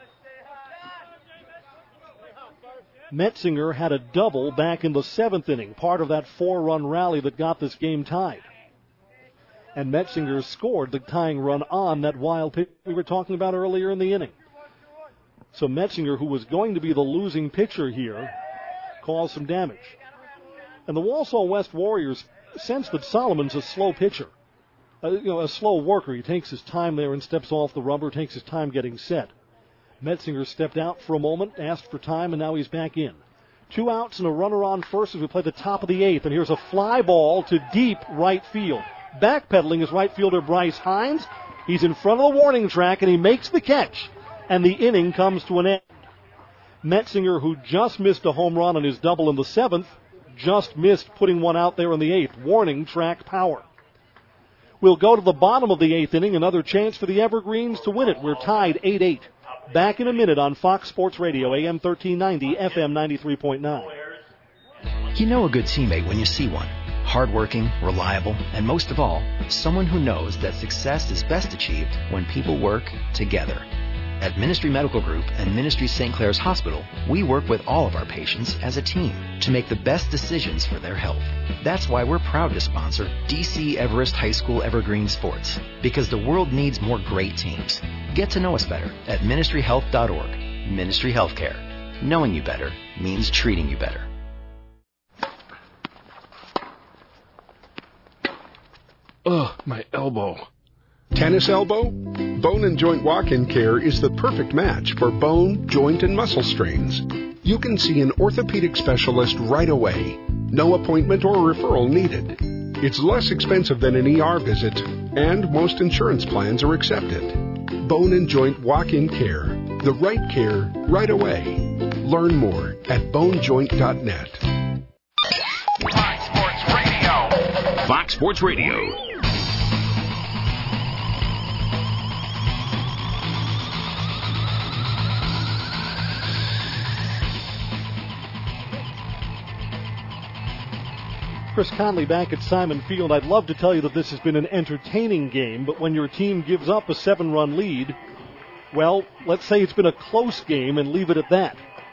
[SPEAKER 1] Metzinger had a double back in the 7th inning, part of that 4-run rally that got this game tied. And Metzinger scored the tying run on that wild pitch we were talking about earlier in the inning. So Metzinger, who was going to be the losing pitcher here, caused some damage. And the Walsall West Warriors sense that Solomon's a slow pitcher, a slow worker. He takes his time there and steps off the rubber, takes his time getting set. Metzinger stepped out for a moment, asked for time, and now he's back in. 2 outs and a runner on first as we play the top of the 8th. And here's a fly ball to deep right field. Backpedaling is right fielder Bryce Hines. He's in front of the warning track, and he makes the catch. And the inning comes to an end. Metzinger, who just missed a home run on his double in the 7th, just missed putting one out there in the 8th. Warning track power. We'll go to the bottom of the 8th inning. Another chance for the Evergreens to win it. We're tied 8-8. Back in a minute on Fox Sports Radio, AM 1390, FM 93.9.
[SPEAKER 6] You know a good teammate when you see one. Hardworking, reliable, and most of all, someone who knows that success is best achieved when people work together. At Ministry Medical Group and Ministry St. Clair's Hospital, we work with all of our patients as a team to make the best decisions for their health. That's why we're proud to sponsor DC Everest High School Evergreen Sports, because the world needs more great teams. Get to know us better at ministryhealth.org. Ministry Healthcare. Knowing you better means treating you better.
[SPEAKER 11] Ugh, my elbow.
[SPEAKER 12] Tennis elbow? Bone and Joint Walk-In Care is the perfect match for bone, joint, and muscle strains. You can see an orthopedic specialist right away. No appointment or referral needed. It's less expensive than an ER visit, and most insurance plans are accepted. Bone and Joint Walk-In Care. The right care right away. Learn more at bonejoint.net.
[SPEAKER 5] Fox Sports Radio.
[SPEAKER 9] Fox Sports Radio.
[SPEAKER 1] Chris Conley back at Simon Field. I'd love to tell you that this has been an entertaining game, but when your team gives up a 7-run lead, well, let's say it's been a close game and leave it at that.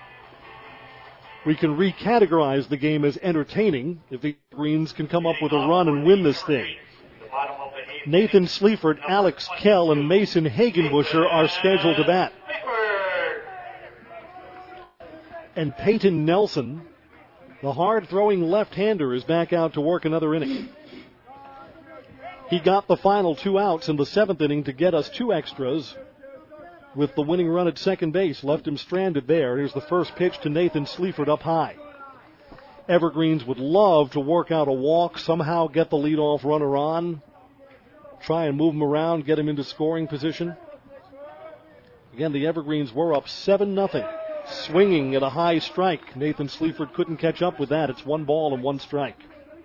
[SPEAKER 1] We can recategorize the game as entertaining if the Greens can come up with a run and win this thing. Nathan Sleaford, Alex Kell, and Mason Hagenbusher are scheduled to bat. And Peyton Nelson, the hard-throwing left-hander, is back out to work another inning. He got the final 2 outs in the 7th inning to get us 2 extras with the winning run at second base. Left him stranded there. Here's the first pitch to Nathan Sleaford up high. Evergreens would love to work out a walk, somehow get the leadoff runner on, try and move him around, get him into scoring position. Again, the Evergreens were up 7-0. Swinging at a high strike. Nathan Sleaford couldn't catch up with that. It's 1 ball and 1 strike.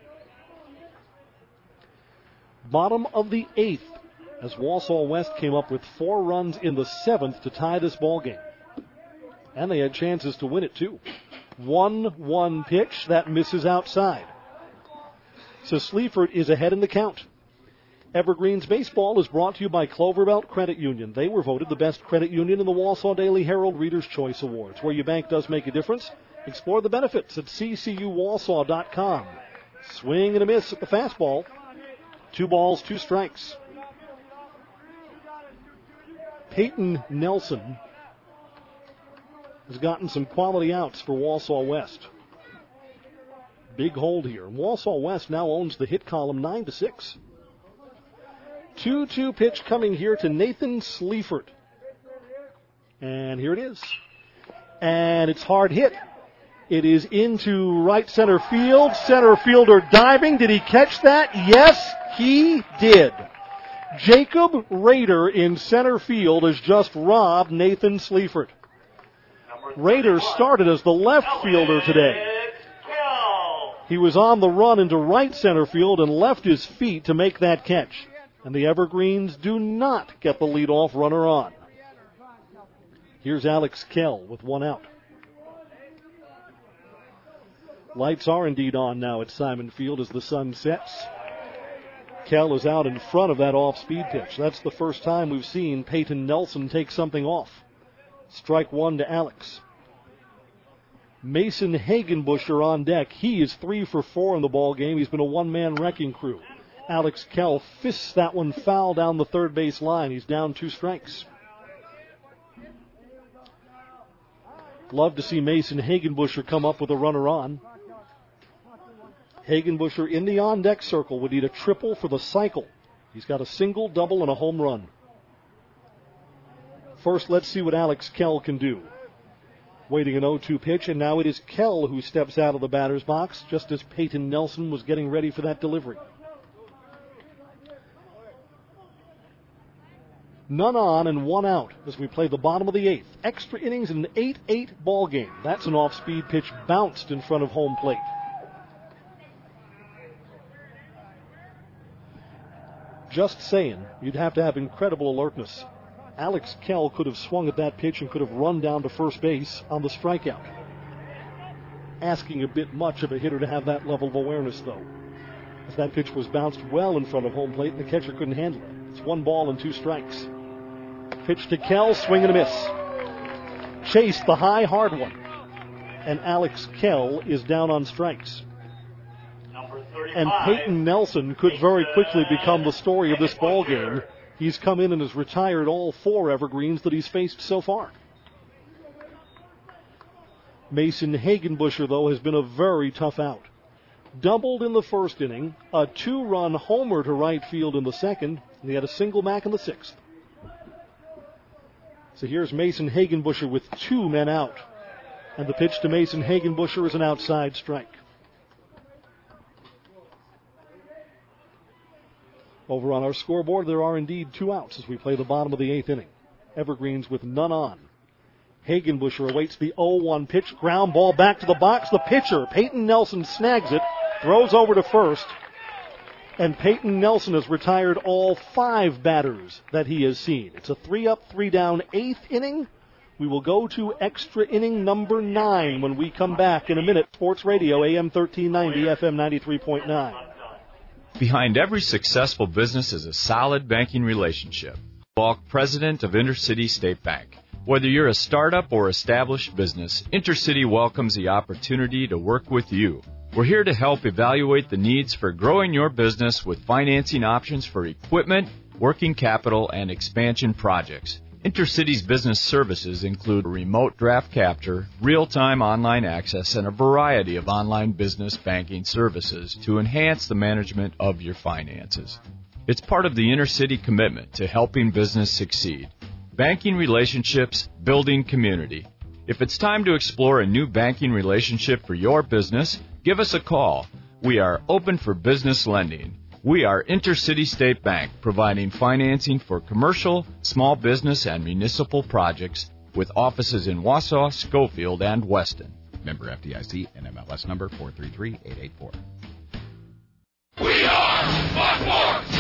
[SPEAKER 1] Bottom of the 8th as Walsall West came up with 4 runs in the 7th to tie this ball game. And they had chances to win it too. 1-1 pitch that misses outside. So Sleaford is ahead in the count. Evergreens Baseball is brought to you by Cloverbelt Credit Union. They were voted the best credit union in the Walsall Daily Herald Reader's Choice Awards. Where your bank does make a difference, explore the benefits at ccuwalsall.com. Swing and a miss at the fastball. 2 balls, 2 strikes. Peyton Nelson has gotten some quality outs for Walsall West. Big hold here. Walsall West now owns the hit column 9-6. 2-2 pitch coming here to Nathan Sleaford. And here it is. And it's hard hit. It is into right center field. Center fielder diving. Did he catch that? Yes, he did. Jacob Rader in center field has just robbed Nathan Sleaford. Rader started as the left fielder today. He was on the run into right center field and left his feet to make that catch. And the Evergreens do not get the leadoff runner on. Here's Alex Kell with one out. Lights are indeed on now at Simon Field as the sun sets. Kell is out in front of that off-speed pitch. That's the first time we've seen Peyton Nelson take something off. Strike one to Alex. Mason Hagenbusher on deck. He is 3 for 4 in the ball game. He's been a one-man wrecking crew. Alex Kell fists that one foul down the third base line. He's down 2 strikes. Love to see Mason Hagenbusher come up with a runner on. Hagenbusher in the on-deck circle would need a triple for the cycle. He's got a single, double, and a home run. First, let's see what Alex Kell can do. Waiting an 0-2 pitch, and now it is Kell who steps out of the batter's box just as Peyton Nelson was getting ready for that delivery. None on and 1 out as we play the bottom of the 8th. Extra innings in an 8-8 ball game. That's an off-speed pitch bounced in front of home plate. Just saying, you'd have to have incredible alertness. Alex Kell could have swung at that pitch and could have run down to first base on the strikeout. Asking a bit much of a hitter to have that level of awareness, though, as that pitch was bounced well in front of home plate and the catcher couldn't handle it. It's 1 ball and 2 strikes. Pitch to Kell, swing and a miss. Chase the high, hard one. And Alex Kell is down on strikes. And Peyton Nelson could very quickly become the story of this ball game. He's come in and has retired all 4 Evergreens that he's faced so far. Mason Hagenbusher, though, has been a very tough out. Doubled in the first inning, a 2-run homer to right field in the second, and he had a single back in the 6th. So here's Mason Hagenbusher with 2 men out. And the pitch to Mason Hagenbusher is an outside strike. Over on our scoreboard, there are indeed 2 outs as we play the bottom of the 8th inning. Evergreens with none on. Hagenbusher awaits the 0-1 pitch. Ground ball back to the box. The pitcher, Peyton Nelson, snags it, throws over to first. And Peyton Nelson has retired all 5 batters that he has seen. It's a 3-up, 3-down 8th inning. We will go to extra inning number 9 when we come back in a minute. Sports Radio, AM 1390, FM 93.9.
[SPEAKER 3] Behind every successful business is a solid banking relationship. Balk, president of Intercity State Bank. Whether you're a startup or established business, Intercity welcomes the opportunity to work with you. We're here to help evaluate the needs for growing your business with financing options for equipment, working capital, and expansion projects. Intercity's business services include remote draft capture, real-time online access, and a variety of online business banking services to enhance the management of your finances. It's part of the Intercity commitment to helping business succeed. Banking relationships, building community. If it's time to explore a new banking relationship for your business, give us a call. We are open for business lending. We are Intercity State Bank, providing financing for commercial, small business, and municipal projects with offices in Wausau, Schofield, and Weston.
[SPEAKER 4] Member FDIC, NMLS number 433884.
[SPEAKER 5] We are Fox Sports!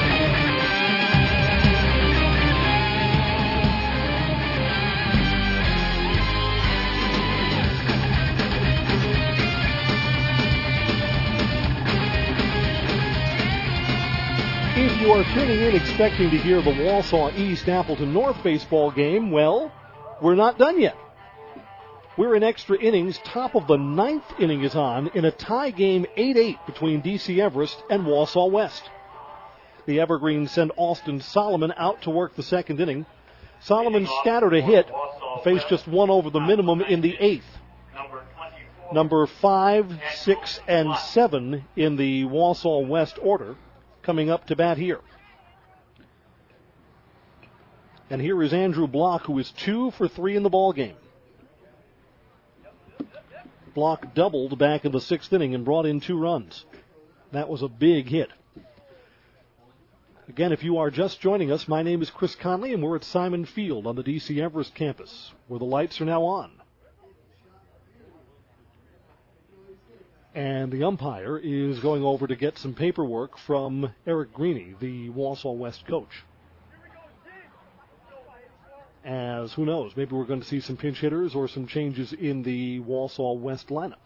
[SPEAKER 1] If you are tuning in expecting to hear the Wausau East Appleton North baseball game, well, we're not done yet. We're in extra innings. Top of the 9th inning is on in a tie game 8-8 between DC Everest and Wausau West. The Evergreens send Austin Solomon out to work the 2nd inning. Solomon scattered a hit, faced just 1 over the minimum in the 8th. Number 5, 6, and 7 in the Wausau West order coming up to bat here. And here is Andrew Block, who is 2 for 3 in the ball game. Block doubled back in the 6th inning and brought in 2 runs. That was a big hit. Again, if you are just joining us, my name is Chris Conley, and we're at Simon Field on the DC Everest campus, where the lights are now on. And the umpire is going over to get some paperwork from Eric Greeny, the Wausau West coach. As, who knows, maybe we're going to see some pinch hitters or some changes in the Wausau West lineup.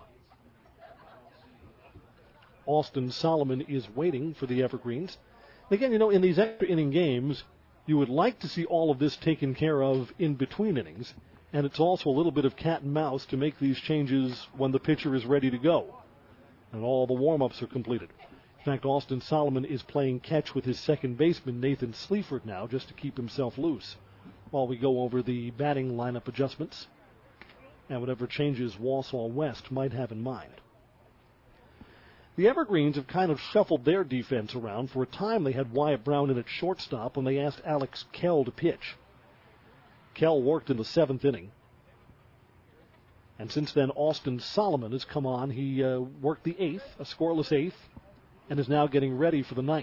[SPEAKER 1] Austin Solomon is waiting for the Evergreens. Again, in these extra inning games, you would like to see all of this taken care of in between innings, and it's also a little bit of cat and mouse to make these changes when the pitcher is ready to go and all the warm-ups are completed. In fact, Austin Solomon is playing catch with his second baseman, Nathan Sleaford, now, just to keep himself loose while we go over the batting lineup adjustments and whatever changes Wausau West might have in mind. The Evergreens have kind of shuffled their defense around. For a time, they had Wyatt Brown in at shortstop when they asked Alex Kell to pitch. Kell worked in the 7th inning. And since then, Austin Solomon has come on. He worked the 8th, a scoreless 8th, and is now getting ready for the 9th.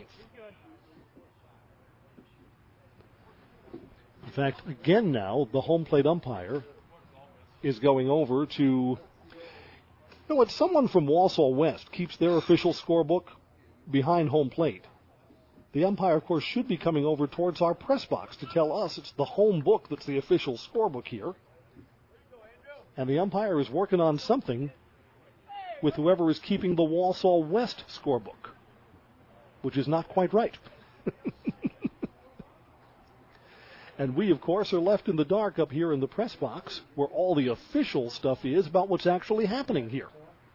[SPEAKER 1] In fact, again now, the home plate umpire is going over to... someone from Wausau West keeps their official scorebook behind home plate. The umpire, of course, should be coming over towards our press box to tell us it's the home book that's the official scorebook here. And the umpire is working on something with whoever is keeping the Wausau West scorebook, which is not quite right. And we, of course, are left in the dark up here in the press box, where all the official stuff is about what's actually happening here.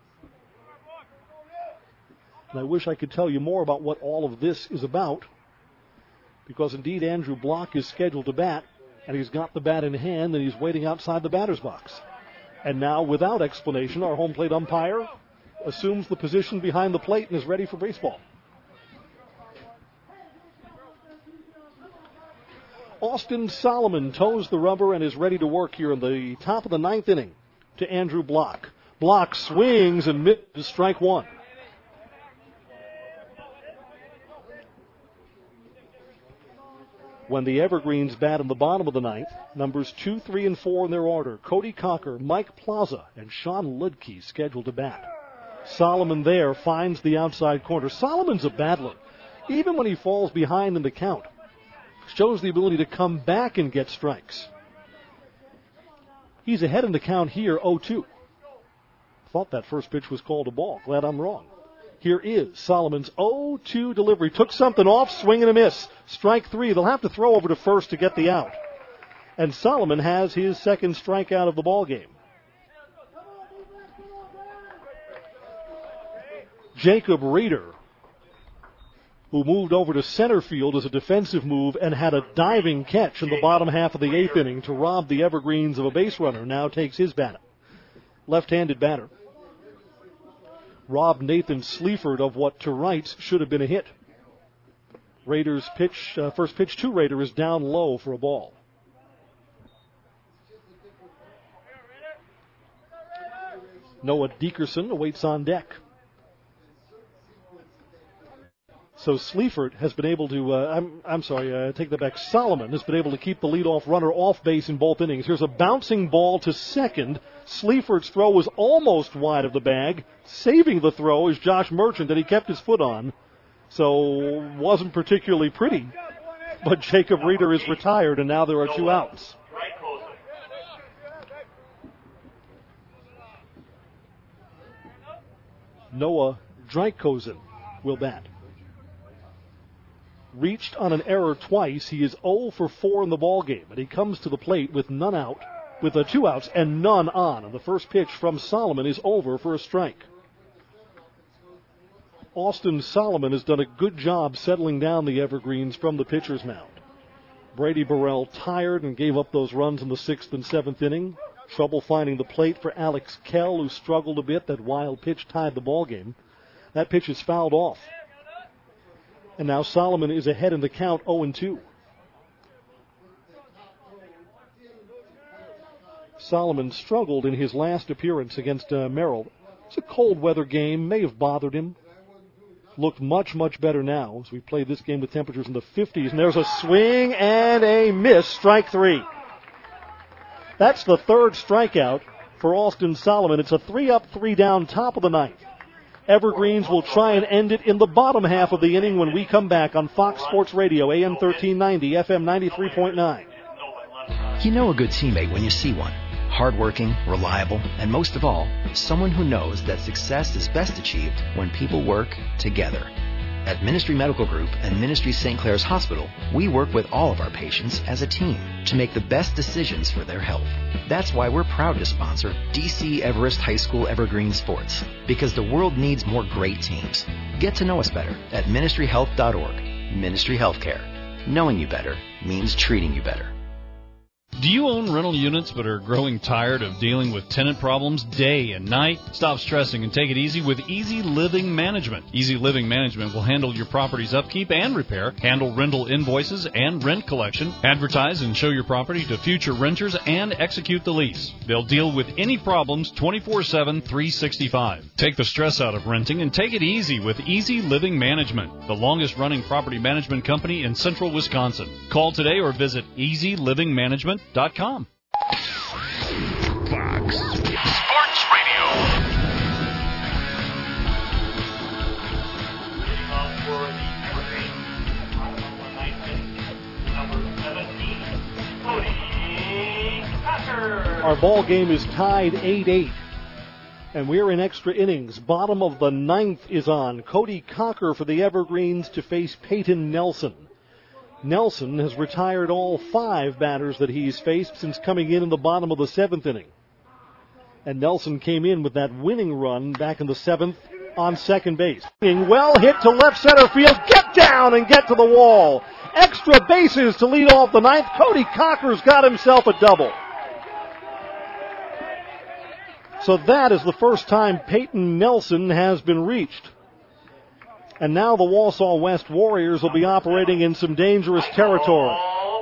[SPEAKER 1] And I wish I could tell you more about what all of this is about, because indeed Andrew Block is scheduled to bat, and he's got the bat in hand, and he's waiting outside the batter's box. And now, without explanation, our home plate umpire assumes the position behind the plate and is ready for baseball. Austin Solomon toes the rubber and is ready to work here in the top of the 9th inning to Andrew Block. Block swings and misses, strike 1. When the Evergreens bat in the bottom of the 9th, numbers 2, 3, and 4 in their order, Cody Cocker, Mike Plaza, and Sean Ludke scheduled to bat. Solomon there finds the outside corner. Solomon's a battler. Even when he falls behind in the count, shows the ability to come back and get strikes. He's ahead in the count here, 0-2. Thought that first pitch was called a ball. Glad I'm wrong. Here is Solomon's 0-2 delivery. Took something off, swing and a miss. Strike 3. They'll have to throw over to first to get the out. And Solomon has his second strikeout of the ball game. Jacob Reeder, who moved over to center field as a defensive move and had a diving catch in the bottom half of the 8th inning to rob the Evergreens of a base runner, now takes his bat. Left-handed batter. Robbed Nathan Sleaford of what to rights should have been a hit. Raiders pitch, first pitch to Raider is down low for a ball. Noah Dickerson awaits on deck. So Sleaford has been able to, take that back. Solomon has been able to keep the leadoff runner off base in both innings. Here's a bouncing ball to second. Sleaford's throw was almost wide of the bag. Saving the throw is Josh Merchant that he kept his foot on. So wasn't particularly pretty. But Jacob Reeder is retired, and now there are 2 outs. Noah Dreikosen will bat. Reached on an error twice. He is 0 for 4 in the ballgame, and he comes to the plate with 2 outs and none on. And the first pitch from Solomon is over for a strike. Austin Solomon has done a good job settling down the Evergreens from the pitcher's mound. Brady Burrell tired and gave up those runs in the 6th and 7th inning. Trouble finding the plate for Alex Kell, who struggled a bit. That wild pitch tied the ballgame. That pitch is fouled off. And now Solomon is ahead in the count, 0-2. Solomon struggled in his last appearance against Merrill. It's a cold weather game, may have bothered him. Looked much, much better now as we play this game with temperatures in the 50s. And there's a swing and a miss, strike 3. That's the third strikeout for Austin Solomon. It's a 3-up, 3-down top of the 9th. Evergreens will try and end it in the bottom half of the inning when we come back on Fox Sports Radio, AM 1390, FM 93.9.
[SPEAKER 6] You know a good teammate when you see one. Hardworking, reliable, and most of all, someone who knows that success is best achieved when people work together. At Ministry Medical Group and Ministry St. Clair's Hospital, we work with all of our patients as a team to make the best decisions for their health. That's why we're proud to sponsor DC Everest High School Evergreen Sports, because the world needs more great teams. Get to know us better at ministryhealth.org. Ministry Healthcare. Knowing you better means treating you better.
[SPEAKER 7] Do you own rental units but are growing tired of dealing with tenant problems day and night? Stop stressing and take it easy with Easy Living Management. Easy Living Management will handle your property's upkeep and repair, handle rental invoices and rent collection, advertise and show your property to future renters, and execute the lease. They'll deal with any problems 24/7, 365. Take the stress out of renting and take it easy with Easy Living Management, the longest-running property management company in central Wisconsin. Call today or visit easylivingmanagement.com.
[SPEAKER 5] Fox Sports Radio.
[SPEAKER 2] For the Evergreens, number 17, Cody Cocker.
[SPEAKER 1] Our ball game is tied 8-8, and we're in extra innings. Bottom of the ninth is on. Cody Cocker for the Evergreens to face Peyton Nelson. Nelson has retired all 5 batters that he's faced since coming in the bottom of the 7th inning. And Nelson came in with that winning run back in the 7th on second base. Well hit to left center field. Get down and get to the wall. Extra bases to lead off the ninth. Cody Cocker's got himself a double. So that is the first time Peyton Nelson has been reached. And now the Wausau West Warriors will be operating in some dangerous territory.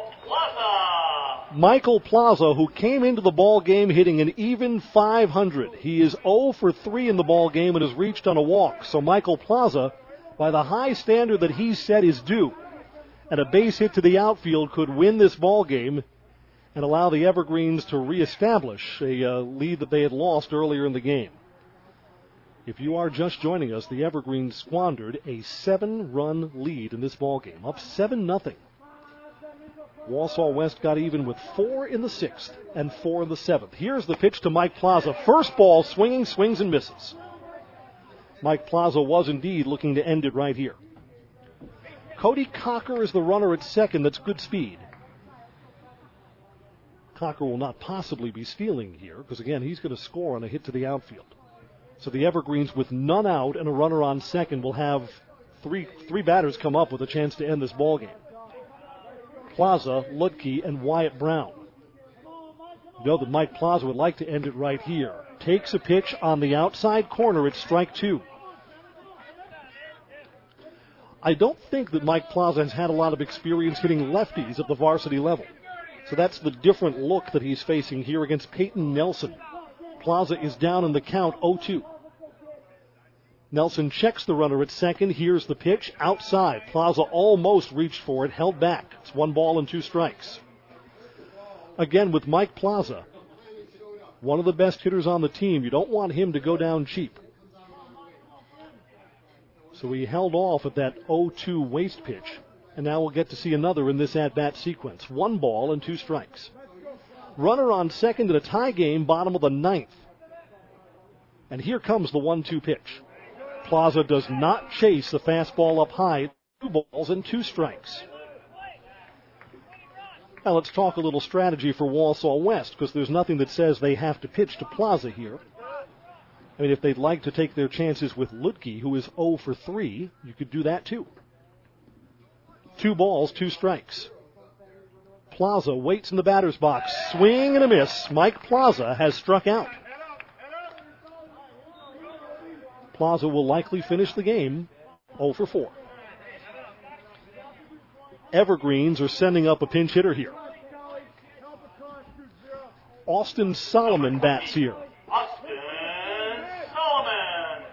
[SPEAKER 1] Michael Plaza, who came into the ball game hitting an even .500. He is 0 for 3 in the ball game and has reached on a walk. So Michael Plaza, by the high standard that he set, is due. And a base hit to the outfield could win this ball game and allow the Evergreens to reestablish a lead that they had lost earlier in the game. If you are just joining us, the Evergreens squandered a 7-run lead in this ballgame, up 7-0. Wausau West got even with 4 in the 6th and 4 in the 7th. Here's the pitch to Mike Plaza. First ball, swinging, swings and misses. Mike Plaza was indeed looking to end it right here. Cody Cocker is the runner at second. That's good speed. Cocker will not possibly be stealing here because, again, he's going to score on a hit to the outfield. So the Evergreens, with none out and a runner on second, will have three batters come up with a chance to end this ball game. Plaza, Ludke, and Wyatt Brown. You know that Mike Plaza would like to end it right here. Takes a pitch on the outside corner. It's strike 2. I don't think that Mike Plaza has had a lot of experience hitting lefties at the varsity level. So that's the different look that he's facing here against Peyton Nelson. Plaza is down in the count, 0-2. Nelson checks the runner at second. Here's the pitch outside. Plaza almost reached for it, held back. It's 1 ball and 2 strikes. Again with Mike Plaza, one of the best hitters on the team. You don't want him to go down cheap. So he held off at that 0-2 waste pitch. And now we'll get to see another in this at-bat sequence. 1 ball and 2 strikes. Runner on second in a tie game, bottom of the 9th. And here comes the 1-2 pitch. Plaza does not chase the fastball up high. 2 balls and 2 strikes. Now let's talk a little strategy for Wausau West, because there's nothing that says they have to pitch to Plaza here. I mean, if they'd like to take their chances with Ludke, who is 0 for 3, you could do that too. 2 balls, 2 strikes. Plaza waits in the batter's box. Swing and a miss. Mike Plaza has struck out. Plaza will likely finish the game 0 for 4. Evergreens are sending up a pinch hitter here. Austin Solomon bats here.
[SPEAKER 2] Austin Solomon.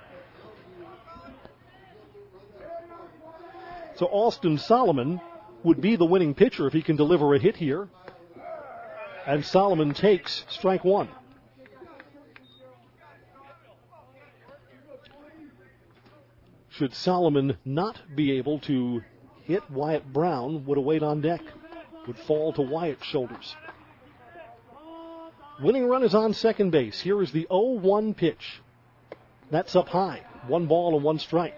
[SPEAKER 1] So Austin Solomon would be the winning pitcher if he can deliver a hit here. And Solomon takes strike 1. Should Solomon not be able to hit, Wyatt Brown would await on deck. Would fall to Wyatt's shoulders. Winning run is on second base. Here is the 0-1 pitch. That's up high. 1 ball and 1 strike.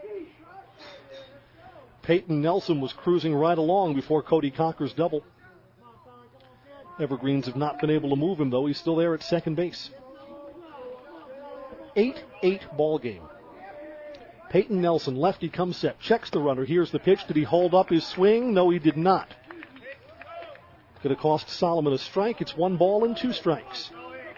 [SPEAKER 1] Peyton Nelson was cruising right along before Cody Cocker's double. Evergreens have not been able to move him, though. He's still there at second base. 8-8 ball game. Peyton Nelson, lefty, comes set, checks the runner. Here's the pitch. Did he hold up his swing? No, he did not. Could have cost Solomon a strike. It's 1 ball and 2 strikes.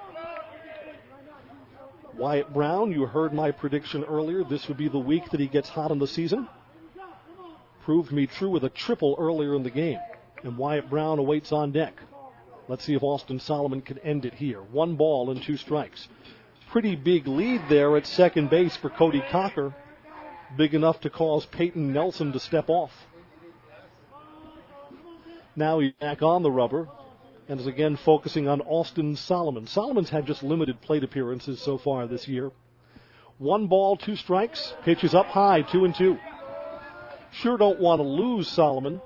[SPEAKER 1] Wyatt Brown, you heard my prediction earlier. This would be the week that he gets hot in the season. Proved me true with a triple earlier in the game. And Wyatt Brown awaits on deck. Let's see if Austin Solomon can end it here. 1 ball and 2 strikes. Pretty big lead there at second base for Cody Cocker. Big enough to cause Peyton Nelson to step off. Now he's back on the rubber and is again focusing on Austin Solomon. Solomon's had just limited plate appearances so far this year. 1 ball, 2 strikes. Pitch is up high, 2-2. Sure don't want to lose Solomon.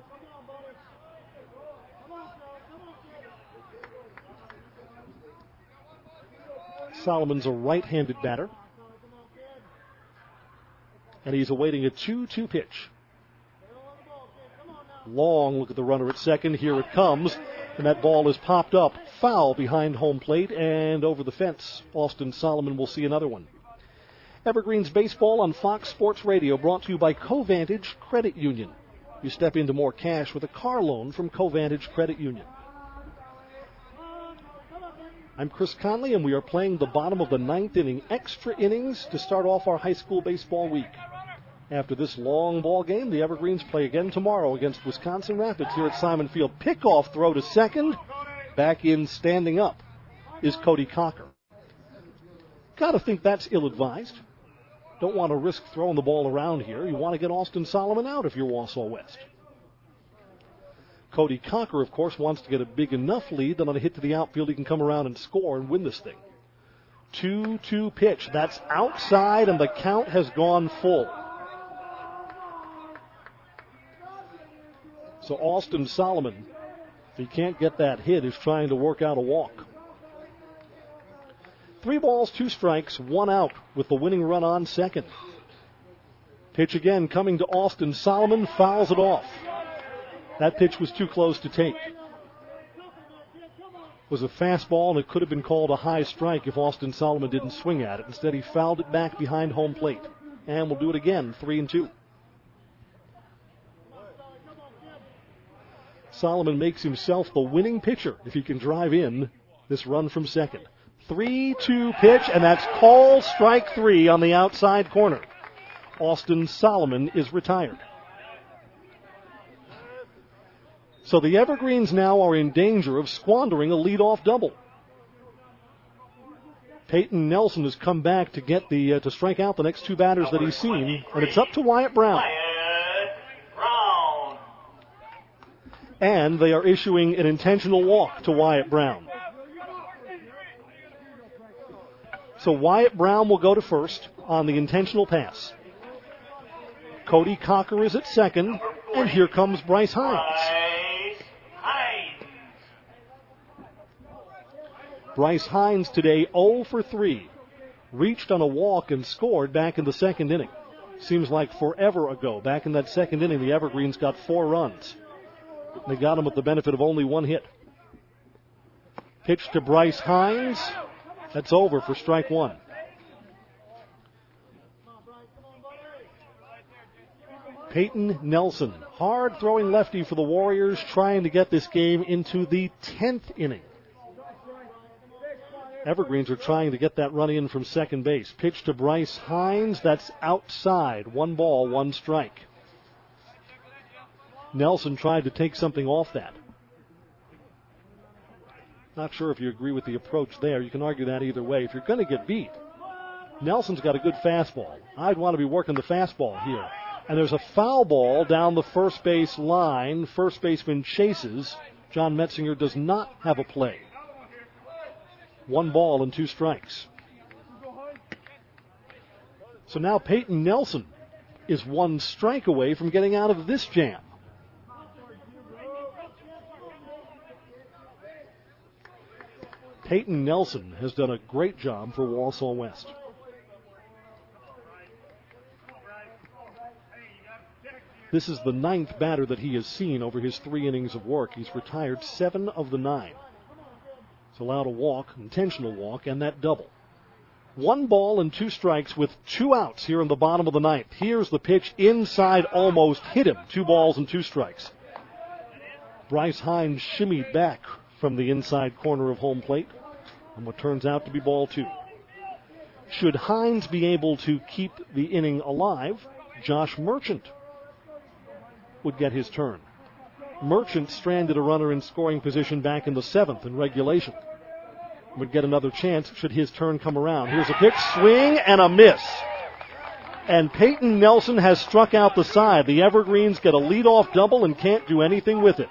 [SPEAKER 1] Solomon's a right-handed batter. And he's awaiting a 2-2 pitch. Long look at the runner at second. Here it comes. And that ball is popped up. Foul behind home plate and over the fence. Austin Solomon will see another one. Evergreens baseball on Fox Sports Radio, brought to you by Covantage Credit Union. You step into more cash with a car loan from Covantage Credit Union. I'm Chris Conley, and we are playing the bottom of the 9th inning. Extra innings to start off our high school baseball week. After this long ball game, the Evergreens play again tomorrow against Wisconsin Rapids here at Simon Field. Pickoff throw to second. Back in standing up is Cody Cocker. Got to think that's ill-advised. Don't want to risk throwing the ball around here. You want to get Austin Solomon out if you're Wausau West. Cody Cocker, of course, wants to get a big enough lead that on a hit to the outfield he can come around and score and win this thing. 2-2 pitch. That's outside, and the count has gone full. So Austin Solomon, if he can't get that hit, is trying to work out a walk. 3 balls, 2 strikes, 1 out with the winning run on second. Pitch again coming to Austin Solomon, fouls it off. That pitch was too close to take. It was a fastball, and it could have been called a high strike if Austin Solomon didn't swing at it. Instead, he fouled it back behind home plate. And we'll do it again, 3-2. Solomon makes himself the winning pitcher if he can drive in this run from second. 3-2 pitch, and that's called strike 3 on the outside corner. Austin Solomon is retired. So the Evergreens now are in danger of squandering a leadoff double. Peyton Nelson has come back to get to strike out the next 2 batters that he's seen, and it's up to Wyatt Brown. And they are issuing an intentional walk to Wyatt Brown. So Wyatt Brown will go to first on the intentional pass. Cody Cocker is at second, and here comes Bryce Hines. Bryce Hines today 0 for 3. Reached on a walk and scored back in the second inning. Seems like forever ago. Back in that second inning, the Evergreens got 4 runs. They got him with the benefit of only 1 hit. Pitch to Bryce Hines. That's over for strike 1. Peyton Nelson, hard-throwing lefty for the Warriors, trying to get this game into the 10th inning. Evergreens are trying to get that run in from second base. Pitch to Bryce Hines. That's outside. 1 ball, 1 strike. Nelson tried to take something off that. Not sure if you agree with the approach there. You can argue that either way. If you're going to get beat, Nelson's got a good fastball. I'd want to be working the fastball here. And there's a foul ball down the first base line. First baseman chases. John Metzinger does not have a play. 1 ball and 2 strikes. So now Peyton Nelson is one strike away from getting out of this jam. Peyton Nelson has done a great job for Walsall West. This is the 9th batter that he has seen over his 3 innings of work. He's retired 7 of the 9. He's allowed a walk, intentional walk, and that double. 1 ball and 2 strikes with 2 outs here in the bottom of the 9th. Here's the pitch inside, almost hit him. 2 balls and 2 strikes. Bryce Hines shimmied back from the inside corner of home plate on what turns out to be ball 2. Should Hines be able to keep the inning alive, Josh Merchant would get his turn. Merchant stranded a runner in scoring position back in the 7th in regulation. Would get another chance should his turn come around. Here's a pitch, swing, and a miss. And Peyton Nelson has struck out the side. The Evergreens get a leadoff double and can't do anything with it.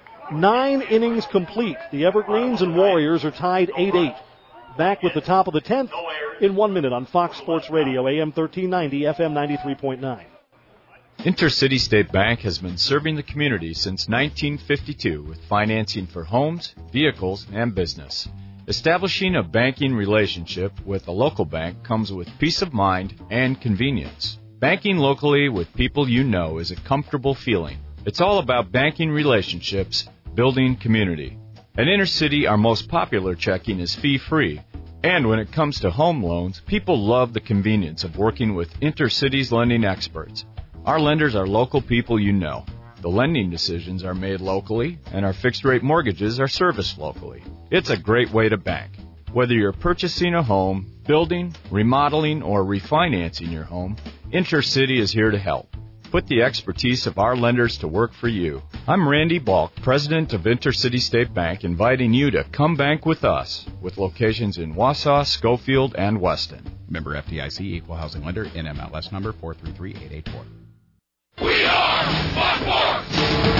[SPEAKER 1] 9 innings complete. The Evergreens and Warriors are tied 8-8. Back with the top of the 10th in 1 minute on Fox Sports Radio, AM 1390, FM 93.9.
[SPEAKER 3] Intercity State Bank has been serving the community since 1952 with financing for homes, vehicles, and business. Establishing a banking relationship with a local bank comes with peace of mind and convenience. Banking locally with people you know is a comfortable feeling. It's all about banking relationships, building community. At Intercity, our most popular checking is fee-free. And when it comes to home loans, people love the convenience of working with Intercity's lending experts. Our lenders are local people you know. The lending decisions are made locally, and our fixed-rate mortgages are serviced locally. It's a great way to bank. Whether you're purchasing a home, building, remodeling, or refinancing your home, Intercity is here to help. Put the expertise of our lenders to work for you. I'm Randy Balk, president of Intercity State Bank, inviting you to come bank with us, with locations in Wausau, Schofield, and Weston.
[SPEAKER 4] Member FDIC, Equal Housing Lender, NMLS number 433884.
[SPEAKER 5] We are Fox Sports!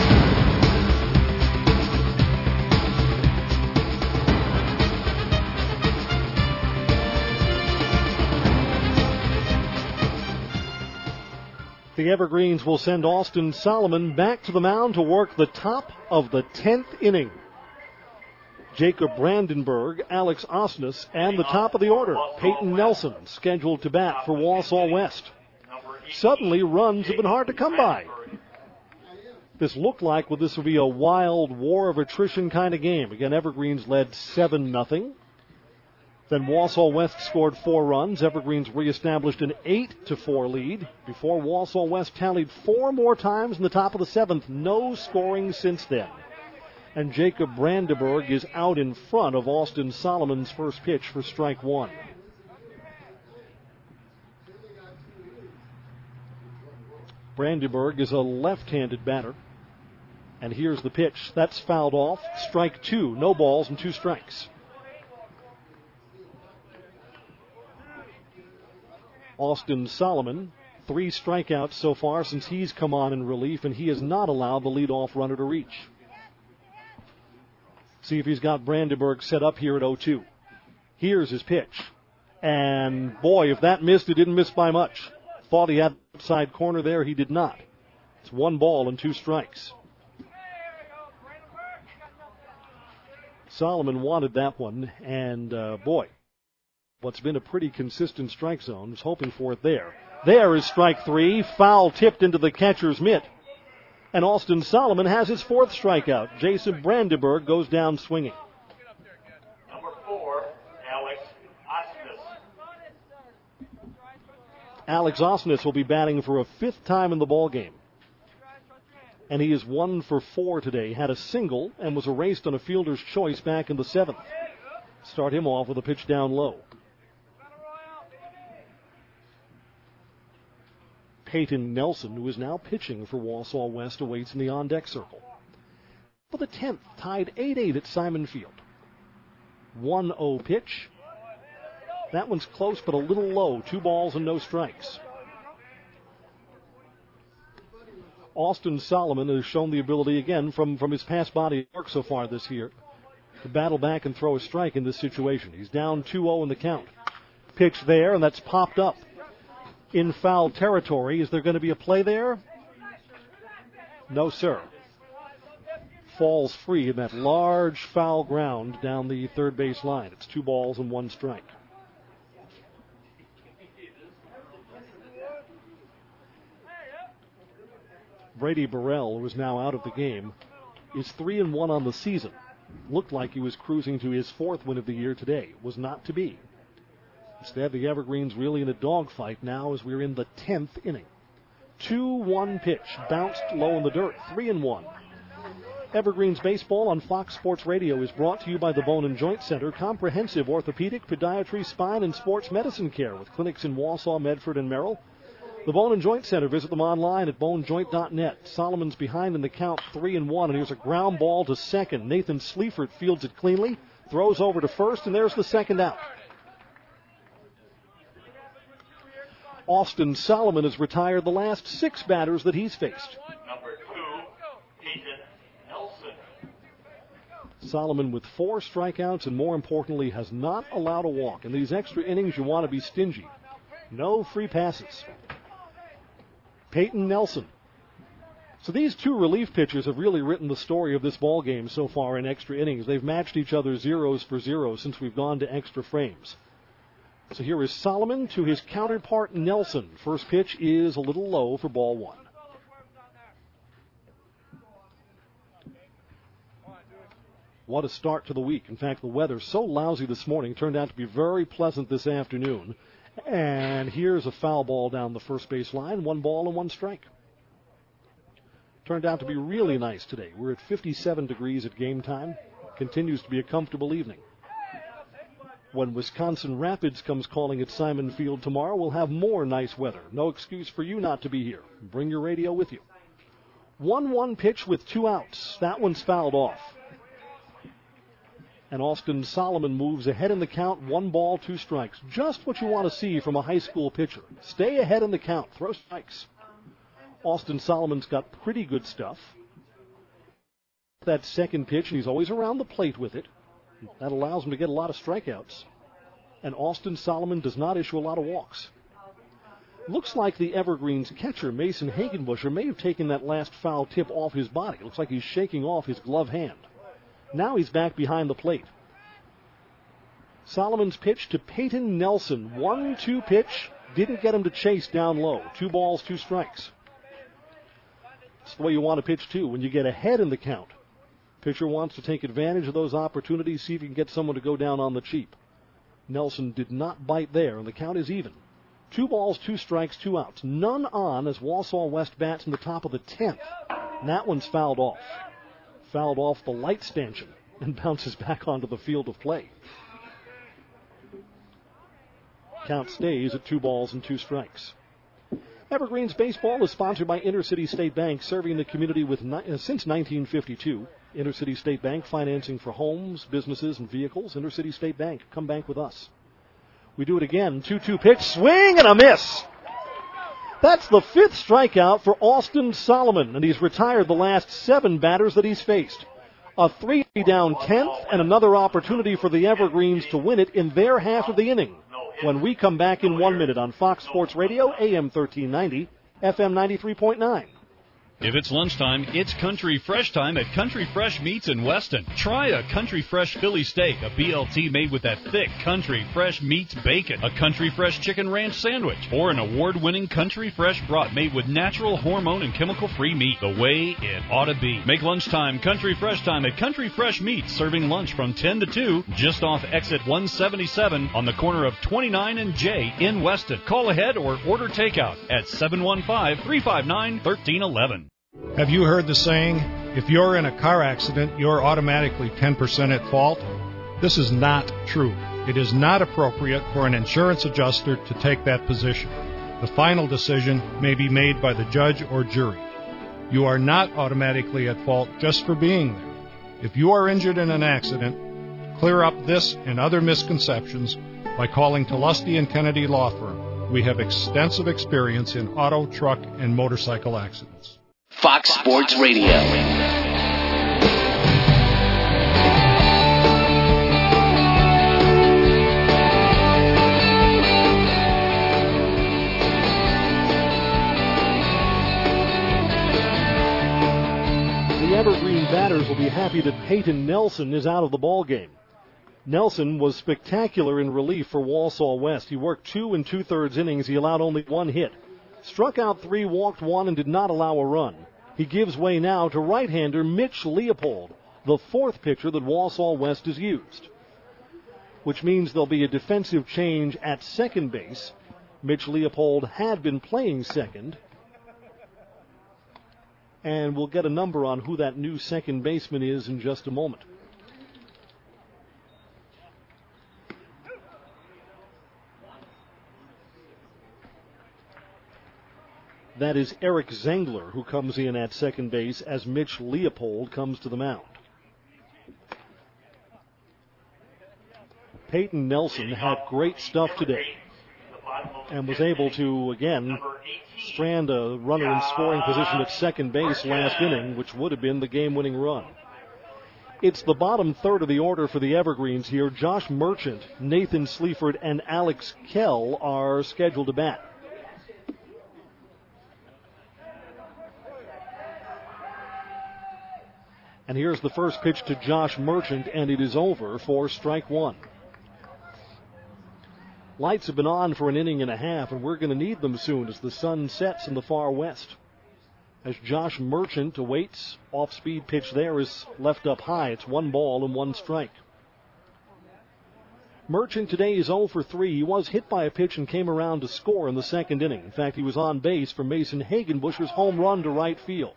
[SPEAKER 1] The Evergreens will send Austin Solomon back to the mound to work the top of the 10th inning. Jacob Brandenburg, Alex Osnes, and the top of the order, Peyton Nelson, scheduled to bat for Walsall West. Suddenly, runs have been hard to come by. This looked like this would be a wild war of attrition kind of game. Again, Evergreens led 7-0. Then Walsall West scored 4 runs. Evergreens reestablished an 8-4 lead before Walsall West tallied 4 more times in the top of the 7th. No scoring since then. And Jacob Brandenburg is out in front of Austin Solomon's first pitch for strike 1. Brandenburg is a left-handed batter. And here's the pitch. That's fouled off. Strike 2. No balls and 2 strikes. Austin Solomon, 3 strikeouts so far since he's come on in relief, and he has not allowed the leadoff runner to reach. See if he's got Brandenburg set up here at 0-2. Here's his pitch. And boy, if that missed, it didn't miss by much. Thought he had the outside corner there. He did not. It's 1 ball and 2 strikes. Solomon wanted that one, and boy, what's been a pretty consistent strike zone, was hoping for it there. There is strike 3, foul tipped into the catcher's mitt. And Austin Solomon has his 4th strikeout. Jason Brandenburg goes down swinging.
[SPEAKER 2] Number 4, Alex Osnes.
[SPEAKER 1] Alex Osnes will be batting for a 5th time in the ballgame. And he is 1 for 4 today. Had a single and was erased on a fielder's choice back in the 7th. Start him off with a pitch down low. Peyton Nelson, who is now pitching for Walsall West, awaits in the on-deck circle. For the 10th, tied 8-8 at Simon Field. 1-0 pitch. That one's close, but a little low. 2 balls and no strikes. Austin Solomon has shown the ability, again, from his past body work so far this year, to battle back and throw a strike in this situation. He's down 2-0 in the count. Pitch there, and that's popped up. in foul territory. Is there going to be a play there? No, sir. Falls free in that large foul ground down the third base line. It's 2 balls and 1 strike. Brady Burrell, who is now out of the game, is 3-1 on the season. Looked like he was cruising to his 4th win of the year today. Was not to be. Instead, the Evergreens really in a dogfight now as we're in the 10th inning. 2-1 pitch, bounced low in the dirt, 3-1. Evergreens baseball on Fox Sports Radio is brought to you by the Bone and Joint Center, comprehensive orthopedic, podiatry, spine, and sports medicine care with clinics in Wausau, Medford, and Merrill. The Bone and Joint Center, visit them online at bonejoint.net. Solomon's behind in the count, 3-1, and here's a ground ball to second. Nathan Sleifert fields it cleanly, throws over to first, and there's the second out. Austin Solomon has retired the last 6 batters that he's faced.
[SPEAKER 2] Number 2, Peyton Nelson.
[SPEAKER 1] Solomon with 4 strikeouts and, more importantly, has not allowed a walk. In these extra innings, you want to be stingy. No free passes. Peyton Nelson. So these 2 relief pitchers have really written the story of this ball game so far in extra innings. They've matched each other 0s for 0 since we've gone to extra frames. So here is Solomon to his counterpart Nelson. First pitch is a little low for ball 1. What a start to the week. In fact, the weather so lousy this morning turned out to be very pleasant this afternoon. And here's a foul ball down the first base line. 1 ball and 1 strike. Turned out to be really nice today. We're at 57 degrees at game time. Continues to be a comfortable evening. When Wisconsin Rapids comes calling at Simon Field tomorrow, we'll have more nice weather. No excuse for you not to be here. Bring your radio with you. 1-1 pitch with 2 outs. That one's fouled off. And Austin Solomon moves ahead in the count, 1 ball, 2 strikes. Just what you want to see from a high school pitcher. Stay ahead in the count, throw strikes. Austin Solomon's got pretty good stuff. That second pitch, he's always around the plate with it. That allows him to get a lot of strikeouts. And Austin Solomon does not issue a lot of walks. Looks like the Evergreens catcher, Mason Hagenbusher, may have taken that last foul tip off his body. Looks like he's shaking off his glove hand. Now he's back behind the plate. Solomon's pitch to Peyton Nelson. 1-2 pitch. Didn't get him to chase down low. 2 balls, 2 strikes. That's the way you want to pitch, too, when you get ahead in the count. Pitcher wants to take advantage of those opportunities, see if he can get someone to go down on the cheap. Nelson did not bite there, and the count is even. 2 balls, 2 strikes, 2 outs. None on as Wausau West bats in the top of the 10th. And that one's fouled off. Fouled off the light stanchion and bounces back onto the field of play. Count stays at 2 balls and 2 strikes. Evergreens baseball is sponsored by Intercity State Bank, serving the community since 1952. Intercity State Bank, financing for homes, businesses, and vehicles. Intercity State Bank, come bank with us. We do it again. 2-2 pitch, swing and a miss. That's the 5th strikeout for Austin Solomon, and he's retired the last 7 batters that he's faced. A 3-down 10th and another opportunity for the Evergreens to win it in their half of the inning. When we come back in 1 minute on Fox Sports Radio, AM 1390, FM 93.9.
[SPEAKER 7] If it's lunchtime, it's Country Fresh time at Country Fresh Meats in Weston. Try a Country Fresh Philly steak, a BLT made with that thick Country Fresh Meats bacon, a Country Fresh Chicken Ranch sandwich, or an award-winning Country Fresh brat made with natural, hormone, and chemical-free meat, the way it ought to be. Make lunchtime Country Fresh time at Country Fresh Meats, serving lunch from 10 to 2, just off exit 177 on the corner of 29 and J in Weston. Call ahead or order takeout at 715-359-1311.
[SPEAKER 10] Have you heard the saying, if you're in a car accident, you're automatically 10% at fault? This is not true. It is not appropriate for an insurance adjuster to take that position. The final decision may be made by the judge or jury. You are not automatically at fault just for being there. If you are injured in an accident, clear up this and other misconceptions by calling Telusty and Kennedy Law Firm. We have extensive experience in auto, truck, and motorcycle accidents.
[SPEAKER 9] Fox Sports Radio.
[SPEAKER 1] be happy that Peyton Nelson is out of the ball game. Nelson was spectacular in relief for Walsall West. He worked 2 2/3 innings. He allowed only 1 hit. Struck out 3, walked 1, and did not allow a run. He gives way now to right-hander Mitch Leopold, the 4th pitcher that Walsall West has used, which means there'll be a defensive change at second base. Mitch Leopold had been playing second, and we'll get a number on who that new second baseman is in just a moment. That is Eric Zengler, who comes in at second base as Mitch Leopold comes to the mound. Peyton Nelson had great stuff today and was able to, again, strand a runner in scoring position at second base last inning, which would have been the game-winning run. It's the bottom third of the order for the Evergreens here. Josh Merchant, Nathan Sleaford, and Alex Kell are scheduled to bat. And here's the first pitch to Josh Merchant, and it is over for strike 1. Lights have been on for an inning and a half, and we're going to need them soon as the sun sets in the far west. As Josh Merchant awaits, off-speed pitch there is left up high. It's 1 ball and 1 strike. Merchant today is 0 for 3. He was hit by a pitch and came around to score in the second inning. In fact, he was on base for Mason Hagenbusch's home run to right field.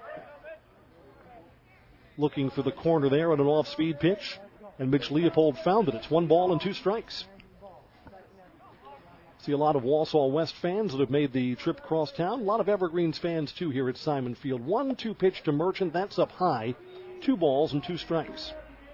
[SPEAKER 1] Looking for the corner there on an off-speed pitch, and Mitch Leopold found it. It's 1 ball and 2 strikes. See a lot of Walsall West fans that have made the trip across town. A lot of Evergreens fans, too, here at Simon Field. 1-2 pitch to Merchant. That's up high. 2 balls and 2 strikes.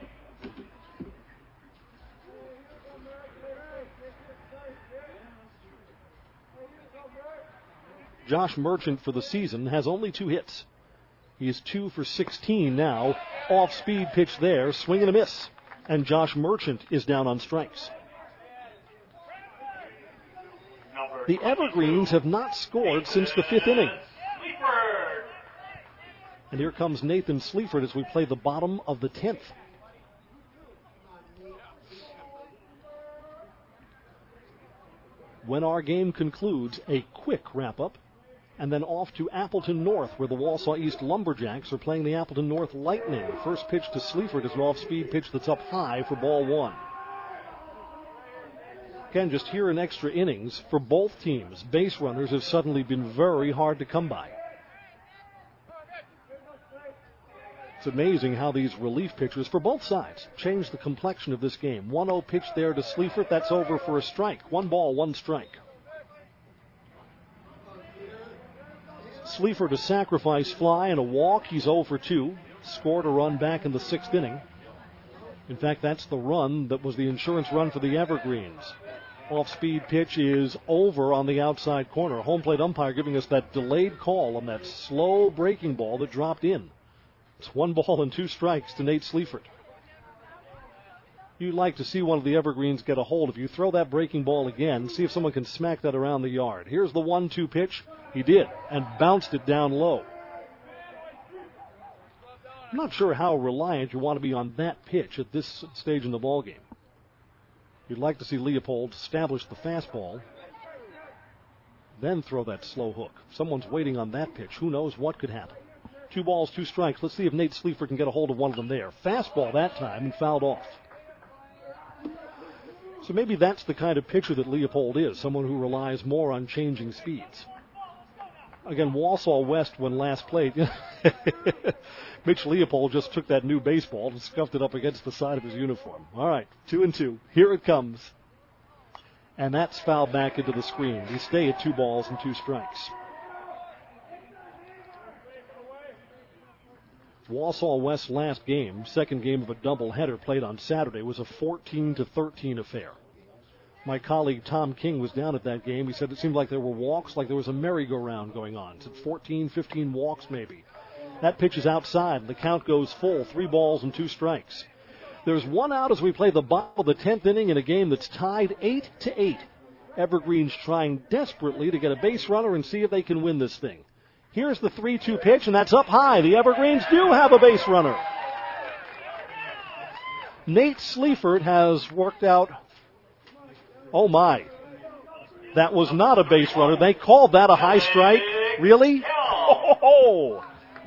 [SPEAKER 1] Josh Merchant for the season has only 2 hits. He is 2 for 16 now. Off-speed pitch there, swing and a miss. And Josh Merchant is down on strikes. The Evergreens have not scored since the 5th inning. And here comes Nathan Sleaford as we play the bottom of the 10th. When our game concludes, a quick wrap-up. And then off to Appleton North, where the Walsall East Lumberjacks are playing the Appleton North Lightning. First pitch to Sleaford is an off-speed pitch that's up high for ball 1. Again, just here in extra innings for both teams, base runners have suddenly been very hard to come by. It's amazing how these relief pitchers for both sides change the complexion of this game. 1-0 pitch there to Sleaford. That's over for a strike. 1 ball, 1 strike. Sleaford a sacrifice fly and a walk. He's 0 for 2. Scored a run back in the 6th inning. In fact, that's the run that was the insurance run for the Evergreens. Off-speed pitch is over on the outside corner. Home plate umpire giving us that delayed call on that slow breaking ball that dropped in. It's 1 ball and 2 strikes to Nate Sleaford. You'd like to see one of the Evergreens get a hold of you. Throw that breaking ball again. See if someone can smack that around the yard. Here's the 1-2 pitch. He did, and bounced it down low. I'm not sure how reliant you want to be on that pitch at this stage in the ballgame. You'd like to see Leopold establish the fastball, then throw that slow hook. Someone's waiting on that pitch. Who knows what could happen. 2 balls, 2 strikes. Let's see if Nate Sleaford can get a hold of one of them there. Fastball that time and fouled off. So maybe that's the kind of pitcher that Leopold is, someone who relies more on changing speeds. Again, Walsall West, when last played, Mitch Leopold just took that new baseball and scuffed it up against the side of his uniform. All right, 2-2. Here it comes. And that's fouled back into the screen. We stay at 2 balls and 2 strikes. Walsall West's last game, second game of a doubleheader played on Saturday, was a 14-13 affair. My colleague Tom King was down at that game. He said it seemed like there were walks, like there was a merry-go-round going on. It's 14, 15 walks maybe. That pitch is outside, and the count goes full, 3 balls and 2 strikes. There's 1 out as we play the bottom of the 10th inning in a game that's tied 8-8. Evergreens trying desperately to get a base runner and see if they can win this thing. Here's the 3-2 pitch, and that's up high. The Evergreens do have a base runner. Nate Sleaford has worked out. Oh, my. That was not a base runner. They called that a high strike. Really? Oh!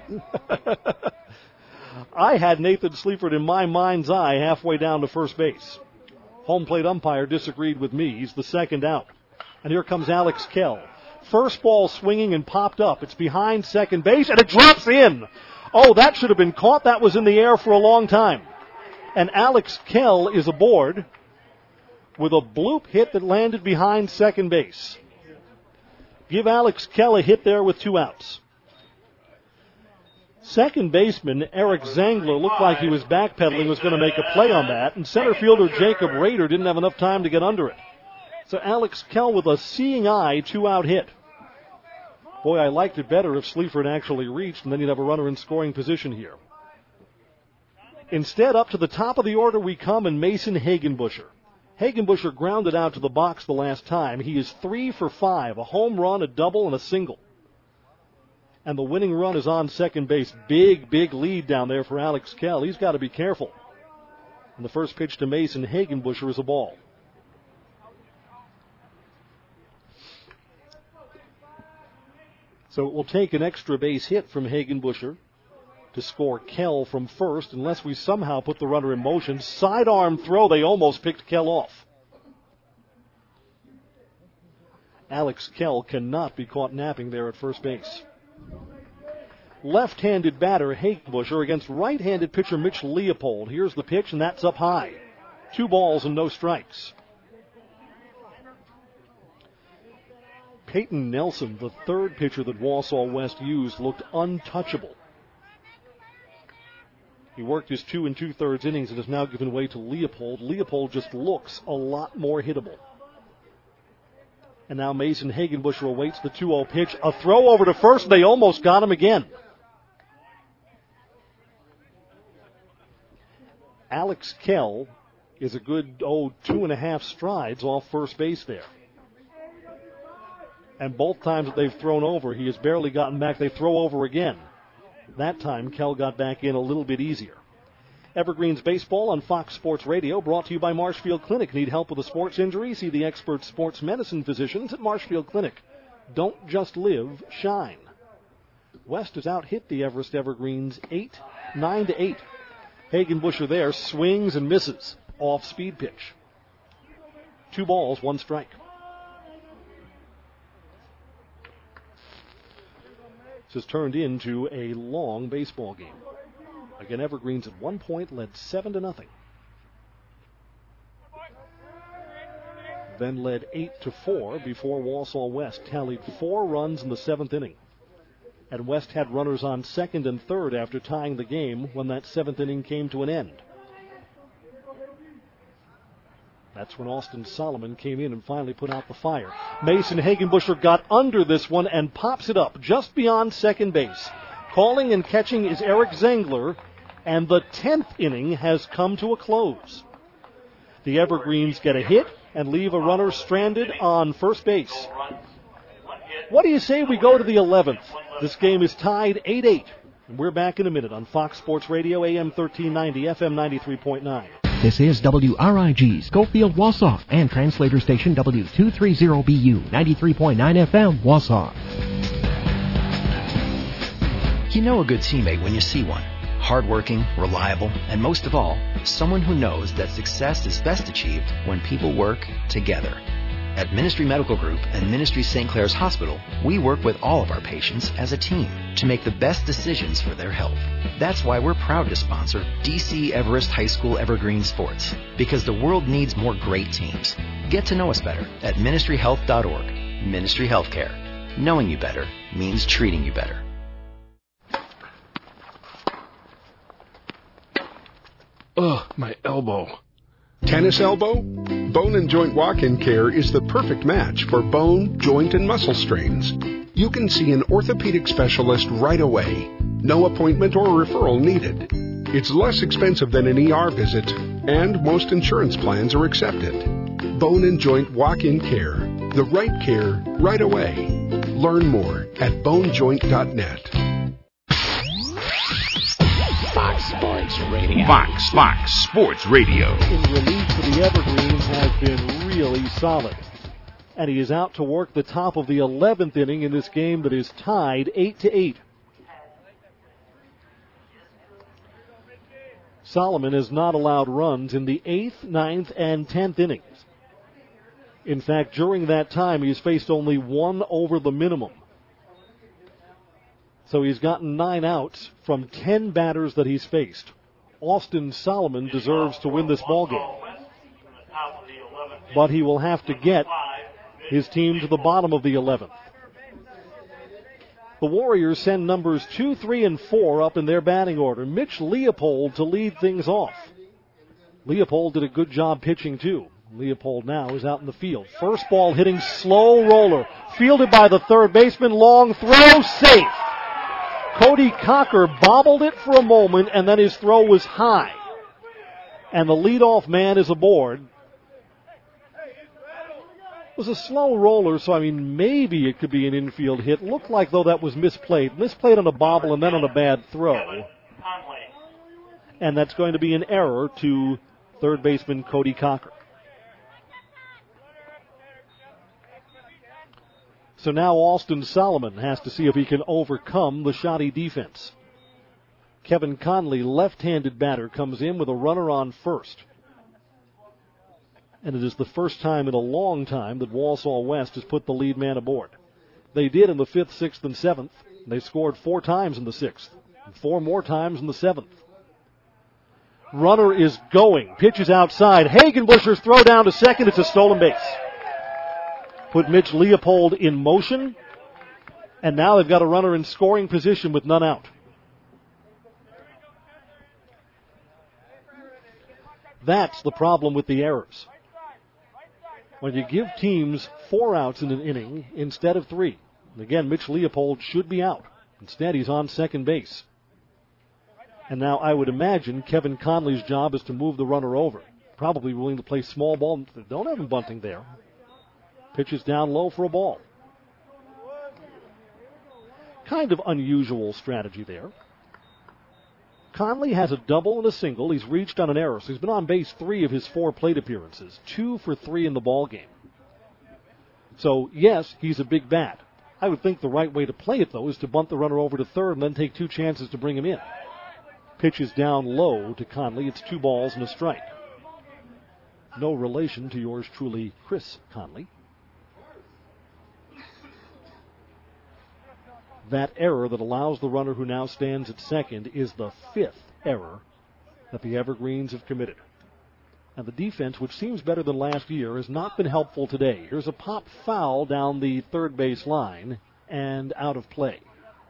[SPEAKER 1] I had Nathan Sleaford in my mind's eye halfway down to first base. Home plate umpire disagreed with me. He's the second out. And here comes Alex Kell. First ball swinging and popped up. It's behind second base, and it drops in. Oh, that should have been caught. That was in the air for a long time. And Alex Kell is aboard with a bloop hit that landed behind second base. Give Alex Kell a hit there with 2 outs. Second baseman Eric Zangler looked like he was backpedaling, was going to make a play on that, and center fielder Jacob Rader didn't have enough time to get under it. So Alex Kell with a seeing eye 2-out hit. Boy, I liked it better if Sleaford actually reached, and then you'd have a runner in scoring position here. Instead, up to the top of the order we come, and Mason Hagenbusher. Hagenbusher grounded out to the box the last time. He is 3 for 5, a home run, a double, and a single. And the winning run is on second base. Big, big lead down there for Alex Kell. He's got to be careful. And the first pitch to Mason Hagenbusher is a ball. So it will take an extra base hit from Hagenbusher to score Kell from first, unless we somehow put the runner in motion. Sidearm throw, they almost picked Kell off. Alex Kell cannot be caught napping there at first base. Left-handed batter Hagenbusher against right-handed pitcher Mitch Leopold. Here's the pitch, and that's up high. 2 balls and no strikes. Peyton Nelson, the third pitcher that Wausau West used, looked untouchable. He worked his 2 2/3 innings and has now given way to Leopold. Leopold just looks a lot more hittable. And now Mason Hagenbusher awaits the 2-0 pitch. A throw over to first. They almost got him again. Alex Kell is a good, 2.5 strides off first base there. And both times that they've thrown over, he has barely gotten back. They throw over again. That time, Kell got back in a little bit easier. Evergreens Baseball on Fox Sports Radio, brought to you by Marshfield Clinic. Need help with a sports injury? See the expert sports medicine physicians at Marshfield Clinic. Don't just live, shine. West has out-hit the Everest Evergreens 9-8. Hagenbusher there swings and misses. Off-speed pitch. 2 balls, 1 strike. This has turned into a long baseball game. Again, Evergreens at one point led 7-0. Then led 8-4 before Wausau West tallied 4 runs in the 7th inning. And West had runners on second and third after tying the game when that 7th inning came to an end. That's when Austin Solomon came in and finally put out the fire. Mason Hagenbusher got under this one and pops it up just beyond second base. Calling and catching is Eric Zangler, and the 10th inning has come to a close. The Evergreens get a hit and leave a runner stranded on first base. What do you say we go to the 11th? This game is tied 8-8. And we're back in a minute on Fox Sports Radio, AM 1390, FM 93.9.
[SPEAKER 8] This is WRIG, Schofield, Wausau, and translator station W230BU, 93.9 FM, Wausau.
[SPEAKER 6] You know a good teammate when you see one. Hardworking, reliable, and most of all, someone who knows that success is best achieved when people work together. At Ministry Medical Group and Ministry St. Clair's Hospital, we work with all of our patients as a team to make the best decisions for their health. That's why we're proud to sponsor DC Everest High School Evergreen Sports, because the world needs more great teams. Get to know us better at ministryhealth.org. Ministry Healthcare. Knowing you better means treating you better.
[SPEAKER 11] Ugh, my elbow.
[SPEAKER 12] Tennis elbow? Bone and Joint Walk-In Care is the perfect match for bone, joint, and muscle strains. You can see an orthopedic specialist right away. No appointment or referral needed. It's less expensive than an ER visit, and most insurance plans are accepted. Bone and Joint Walk-In Care. The right care right away. Learn more at bonejoint.net.
[SPEAKER 9] Fox Sports Radio.
[SPEAKER 5] Fox Sports Radio.
[SPEAKER 1] In relief for the Evergreens has been really solid. And he is out to work the top of the 11th inning in this game that is tied 8-8. Solomon has not allowed runs in the 8th, 9th, and 10th innings. In fact, during that time, he's faced only one over the minimum. So he's gotten 9 outs from 10 batters that he's faced. Austin Solomon deserves to win this ballgame. But he will have to get his team to the bottom of the 11th. The Warriors send numbers 2, 3, and 4 up in their batting order. Mitch Leopold to lead things off. Leopold did a good job pitching, too. Leopold now is out in the field. First ball hitting, slow roller. Fielded by the third baseman, long throw, safe. Cody Cocker bobbled it for a moment, and then his throw was high. And the leadoff man is aboard. It was a slow roller, so maybe it could be an infield hit. Looked like, though, that was misplayed. Misplayed on a bobble and then on a bad throw. And that's going to be an error to third baseman Cody Cocker. So now Austin Solomon has to see if he can overcome the shoddy defense. Kevin Conley, left-handed batter, comes in with a runner on first. And it is the first time in a long time that Walsall West has put the lead man aboard. They did in the 5th, 6th, and 7th. They scored 4 times in the 6th, and 4 more times in the 7th. Runner is going. Pitches outside. Hagenbuscher's throw down to second. It's a stolen base. Put Mitch Leopold in motion, and now they've got a runner in scoring position with none out. That's the problem with the errors. When you give teams 4 outs in an inning instead of 3. And again, Mitch Leopold should be out. Instead, he's on second base. And now I would imagine Kevin Conley's job is to move the runner over. Probably willing to play small ball. Don't have him bunting there. Pitches down low for a ball. Kind of unusual strategy there. Conley has a double and a single. He's reached on an error, so he's been on base 3 of his 4 plate appearances. 2 for 3 in the ball game. So, yes, he's a big bat. I would think the right way to play it, though, is to bunt the runner over to third and then take 2 chances to bring him in. Pitches down low to Conley. It's 2 balls and a strike. No relation to yours truly, Chris Conley. That error that allows the runner who now stands at second is the 5th error that the Evergreens have committed. And the defense, which seems better than last year, has not been helpful today. Here's a pop foul down the third base line and out of play.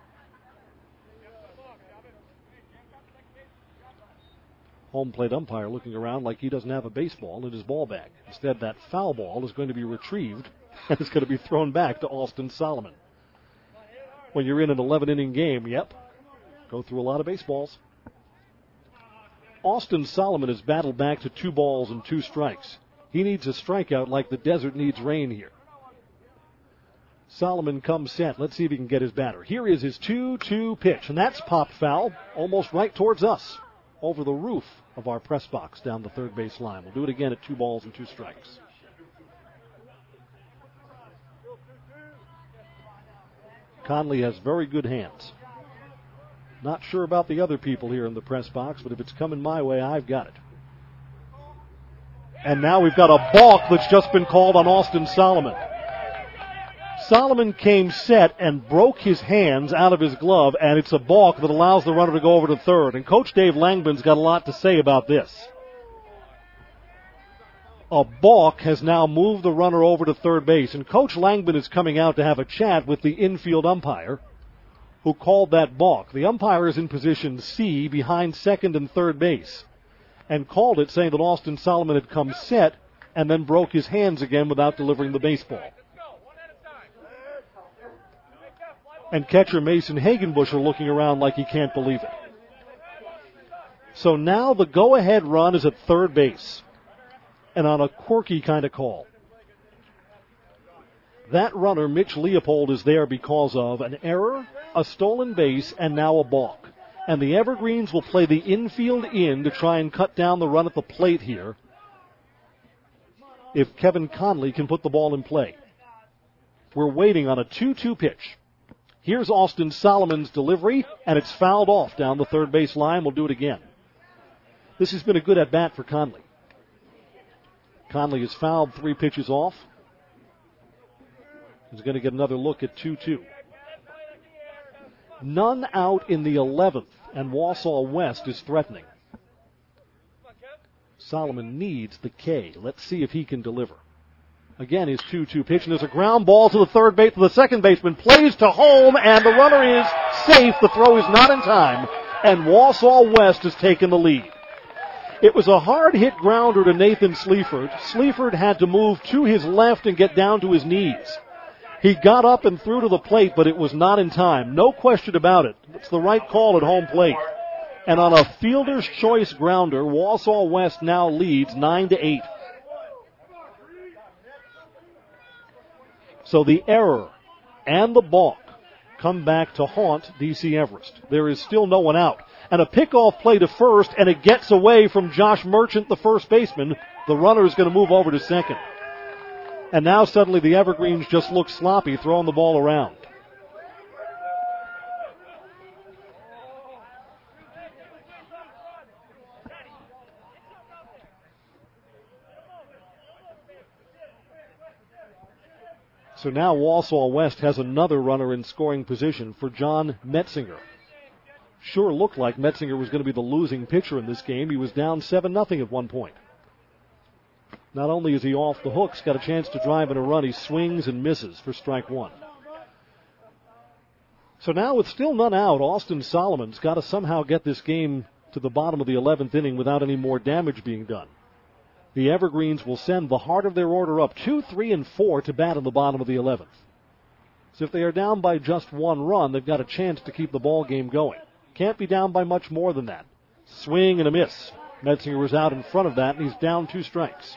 [SPEAKER 1] Home plate umpire looking around like he doesn't have a baseball in his ball bag. Instead, that foul ball is going to be retrieved and it's going to be thrown back to Austin Solomon. When you're in an 11-inning game, go through a lot of baseballs. Austin Solomon has battled back to 2 balls and 2 strikes. He needs a strikeout like the desert needs rain here. Solomon comes set. Let's see if he can get his batter. Here is his 2-2 pitch, and that's popped foul, almost right towards us, over the roof of our press box down the third base line. We'll do it again at 2 balls and 2 strikes. Conley has very good hands. Not sure about the other people here in the press box, but if it's coming my way, I've got it. And now we've got a balk that's just been called on Austin Solomon. Solomon came set and broke his hands out of his glove, and it's a balk that allows the runner to go over to third. And Coach Dave Langman's got a lot to say about this. A balk has now moved the runner over to third base, and Coach Langman is coming out to have a chat with the infield umpire who called that balk. The umpire is in position C behind second and third base and called it, saying that Austin Solomon had come set and then broke his hands again without delivering the baseball. And catcher Mason Hagenbuscher looking around like he can't believe it. So now the go-ahead run is at third base, and on a quirky kind of call. That runner, Mitch Leopold, is there because of an error, a stolen base, and now a balk. And the Evergreens will play the infield in to try and cut down the run at the plate here if Kevin Conley can put the ball in play. We're waiting on a 2-2 pitch. Here's Austin Solomon's delivery, and it's fouled off down the third base line. We'll do it again. This has been a good at-bat for Conley. Conley has fouled 3 pitches off. He's going to get another look at 2-2. None out in the 11th, and Wausau West is threatening. Solomon needs the K. Let's see if he can deliver. Again, his 2-2 pitch, and there's a ground ball to the second baseman, plays to home, and the runner is safe. The throw is not in time, and Wausau West has taken the lead. It was a hard-hit grounder to Nathan Sleaford. Sleaford had to move to his left and get down to his knees. He got up and threw to the plate, but it was not in time. No question about it. It's the right call at home plate. And on a fielder's choice grounder, Wausau West now leads 9-8. So the error and the balk come back to haunt D.C. Everest. There is still no one out. And a pickoff play to first, and it gets away from Josh Merchant, the first baseman. The runner is going to move over to second. And now suddenly the Evergreens just look sloppy throwing the ball around. So now Wausau West has another runner in scoring position for John Metzinger. Sure looked like Metzinger was going to be the losing pitcher in this game. He was down 7-0 at one point. Not only is he off the hooks, got a chance to drive in a run, he swings and misses for strike one. So now with still none out, Austin Solomon's got to somehow get this game to the bottom of the 11th inning without any more damage being done. The Evergreens will send the heart of their order up 2, 3, and 4 to bat in the bottom of the 11th. So if they are down by just 1 run, they've got a chance to keep the ball game going. Can't be down by much more than that. Swing and a miss. Metzinger was out in front of that, and he's down 2 strikes.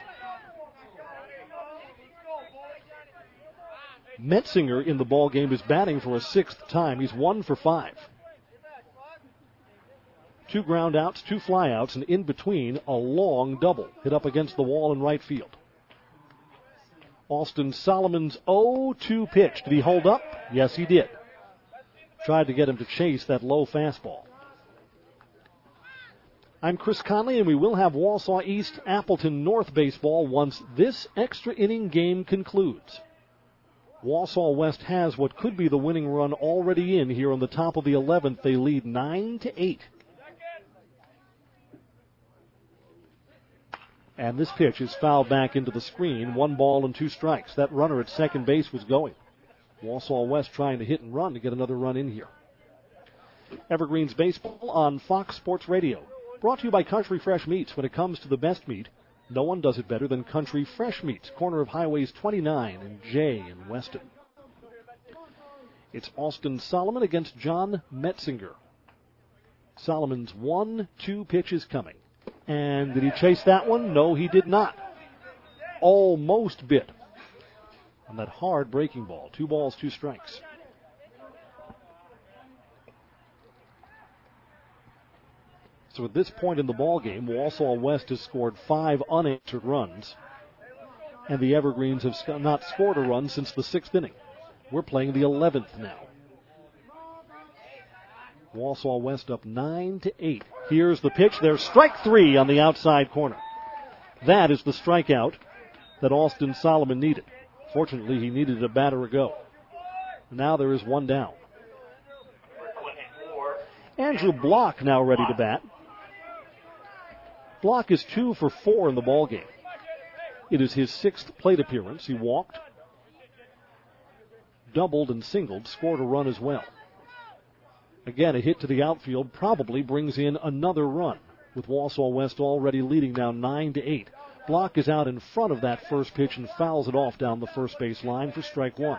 [SPEAKER 1] Metzinger in the ball game is batting for a 6th time. He's 1 for 5. 2 ground outs, 2 fly outs, and in between a long double hit up against the wall in right field. Austin Solomon's 0-2 pitch. Did he hold up? Yes, he did. Tried to get him to chase that low fastball. I'm Chris Conley, and we will have Wausau East Appleton North baseball once this extra inning game concludes. Wausau West has what could be the winning run already in here on the top of the 11th. They lead 9-8. And this pitch is fouled back into the screen. 1 ball and 2 strikes. That runner at second base was going. Wausau West trying to hit and run to get another run in here. Evergreens baseball on Fox Sports Radio. Brought to you by Country Fresh Meats. When it comes to the best meat, no one does it better than Country Fresh Meats, corner of Highways 29 and J in Weston. It's Austin Solomon against John Metzinger. Solomon's 1-2 pitch is coming. And did he chase that one? No, he did not. Almost bit on that hard breaking ball. 2 balls, 2 strikes. So at this point in the ball game, Wausau West has scored 5 unanswered runs, and the Evergreens have not scored a run since the 6th inning. We're playing the 11th now. Wausau West up 9-8. Here's the pitch. There's strike 3 on the outside corner. That is the strikeout that Austin Solomon needed. Fortunately, he needed a batter ago. Now there is 1 down. Andrew Block now ready to bat. Block is 2 for 4 in the ballgame. It is his 6th plate appearance. He walked, doubled, and singled, scored a run as well. Again, a hit to the outfield probably brings in another run, with Wausau West already leading now 9-8. Block is out in front of that first pitch and fouls it off down the first base line for strike 1.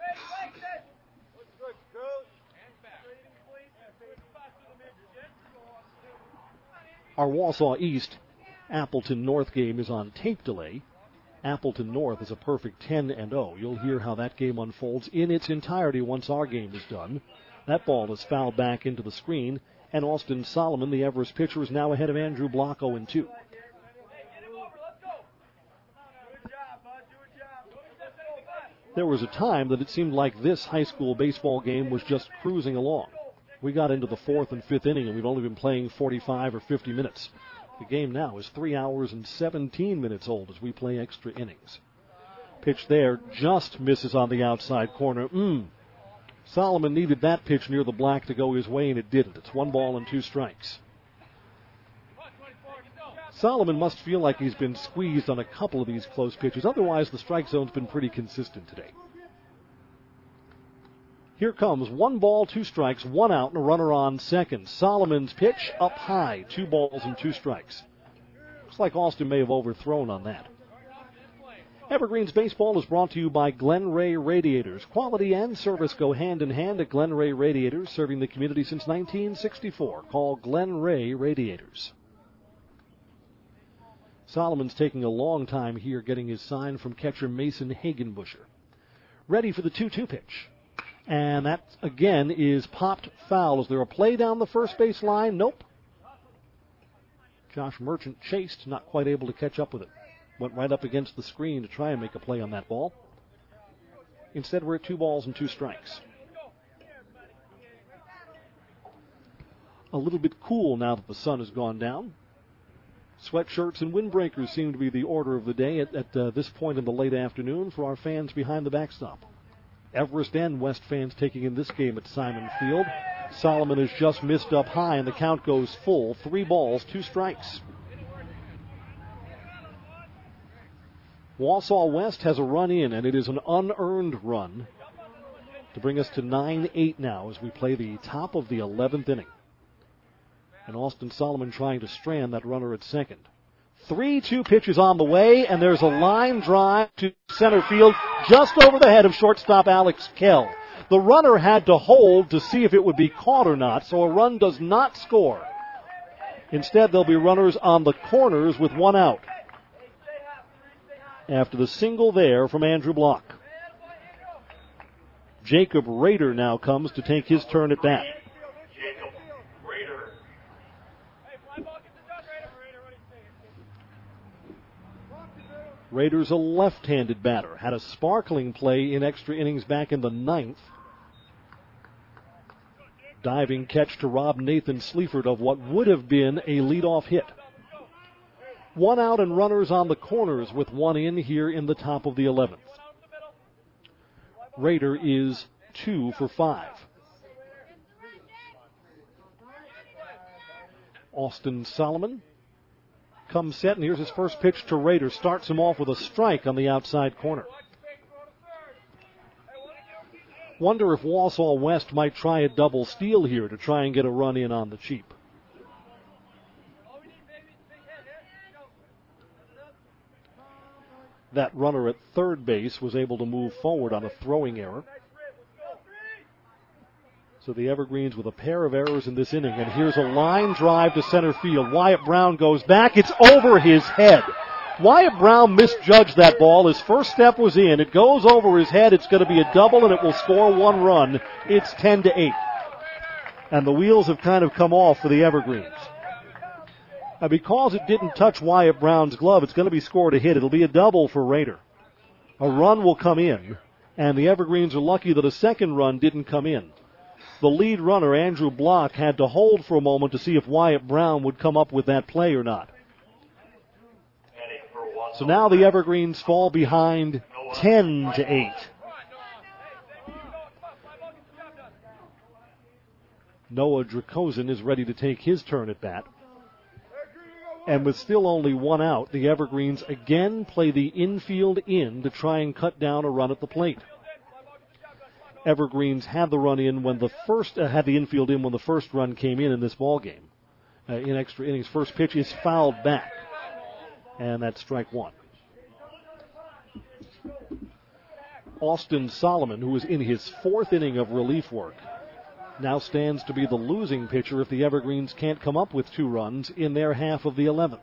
[SPEAKER 1] Our Wausau East Appleton North game is on tape delay. Appleton North is a perfect 10-0. You'll hear how that game unfolds in its entirety once our game is done. That ball is fouled back into the screen, And Austin Solomon, the Everest pitcher, is now ahead of Andrew Block 0-2. There was a time that it seemed like this high school baseball game was just cruising along. We got into the 4th and 5th inning, and we've only been playing 45 or 50 minutes. The game now is 3 hours and 17 minutes old as we play extra innings. Pitch there just misses on the outside corner. Solomon needed that pitch near the black to go his way, and it didn't. It's 1 ball and 2 strikes. Solomon must feel like he's been squeezed on a couple of these close pitches. Otherwise, the strike zone's been pretty consistent today. Here comes 1 ball, 2 strikes, 1 out, and a runner on second. Solomon's pitch up high, 2 balls and 2 strikes. Looks like Austin may have overthrown on that. Evergreens Baseball is brought to you by Glen Ray Radiators. Quality and service go hand in hand at Glen Ray Radiators, serving the community since 1964. Call Glen Ray Radiators. Solomon's taking a long time here getting his sign from catcher Mason Hagenbusher. Ready for the 2-2 pitch. And that, again, is popped foul. Is there a play down the first base line? Nope. Josh Merchant chased, not quite able to catch up with it. Went right up against the screen to try and make a play on that ball. Instead, we're at 2 balls and 2 strikes. A little bit cool now that the sun has gone down. Sweatshirts and windbreakers seem to be the order of the day at this point in the late afternoon for our fans behind the backstop. Everest and West fans taking in this game at Simon Field. Solomon has just missed up high, and the count goes full. 3 balls, 2 strikes. Wausau West has a run in, and it is an unearned run to bring us to 9-8 now as we play the top of the 11th inning. And Austin Solomon trying to strand that runner at second. 3-2 pitches on the way, and there's a line drive to center field just over the head of shortstop Alex Kell. The runner had to hold to see if it would be caught or not, so a run does not score. Instead, there'll be runners on the corners with 1 out after the single there from Andrew Block. Jacob Rader now comes to take his turn at bat. Rader's a left-handed batter. Had a sparkling play in extra innings back in the 9th. Diving catch to rob Nathan Sleaford of what would have been a leadoff hit. 1 out and runners on the corners with 1 in here in the top of the 11th. Rader is 2 for 5. Austin Solomon comes set, and here's his first pitch to Rader. Starts him off with a strike on the outside corner. Wonder if Wausau West might try a double steal here to try and get a run in on the cheap. That runner at third base was able to move forward on a throwing error. So the Evergreens with a pair of errors in this inning. And here's a line drive to center field. Wyatt Brown goes back. It's over his head. Wyatt Brown misjudged that ball. His first step was in. It goes over his head. It's going to be a double, and it will score 1 run. It's 10-8. And the wheels have kind of come off for the Evergreens. Now, because it didn't touch Wyatt Brown's glove, it's going to be scored a hit. It'll be a double for Rader. A run will come in, and the Evergreens are lucky that a second run didn't come in. The lead runner, Andrew Block, had to hold for a moment to see if Wyatt Brown would come up with that play or not. So now the Evergreens fall behind 10-8. Noah Dracosin is ready to take his turn at bat. And with still only 1 out, the Evergreens again play the infield in to try and cut down a run at the plate. Evergreens had the run in when had the infield in when the first run came in this ball game. In extra innings, first pitch is fouled back, and that's strike 1. Austin Solomon, who is in his 4th inning of relief work, now stands to be the losing pitcher if the Evergreens can't come up with 2 runs in their half of the 11th.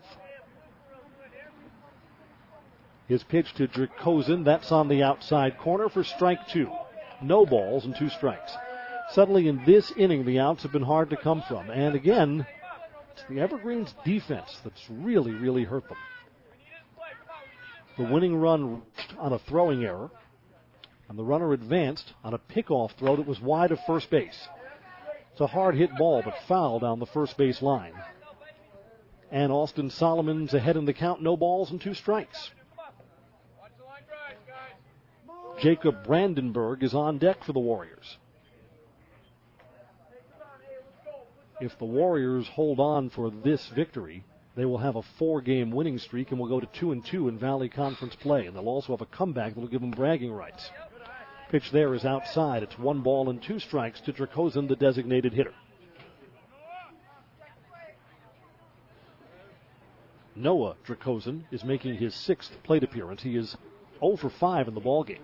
[SPEAKER 1] His pitch to Dracosin, that's on the outside corner for strike 2. No balls and 2 strikes. Suddenly in this inning, the outs have been hard to come from. And again, it's the Evergreens defense that's really, really hurt them. The winning run on a throwing error, and the runner advanced on a pickoff throw that was wide of first base. It's a hard hit ball, but foul down the first base line. And Austin Solomon's ahead in the count, no balls and 2 strikes. Jacob Brandenburg is on deck for the Warriors. If the Warriors hold on for this victory, they will have a 4-game winning streak and will go to 2-2 in Valley Conference play. And they'll also have a comeback that will give them bragging rights. Pitch there is outside. It's 1 ball and 2 strikes to Dracosin, the designated hitter. Noah Dracosin is making his 6th plate appearance. He is 0 for 5 in the ballgame.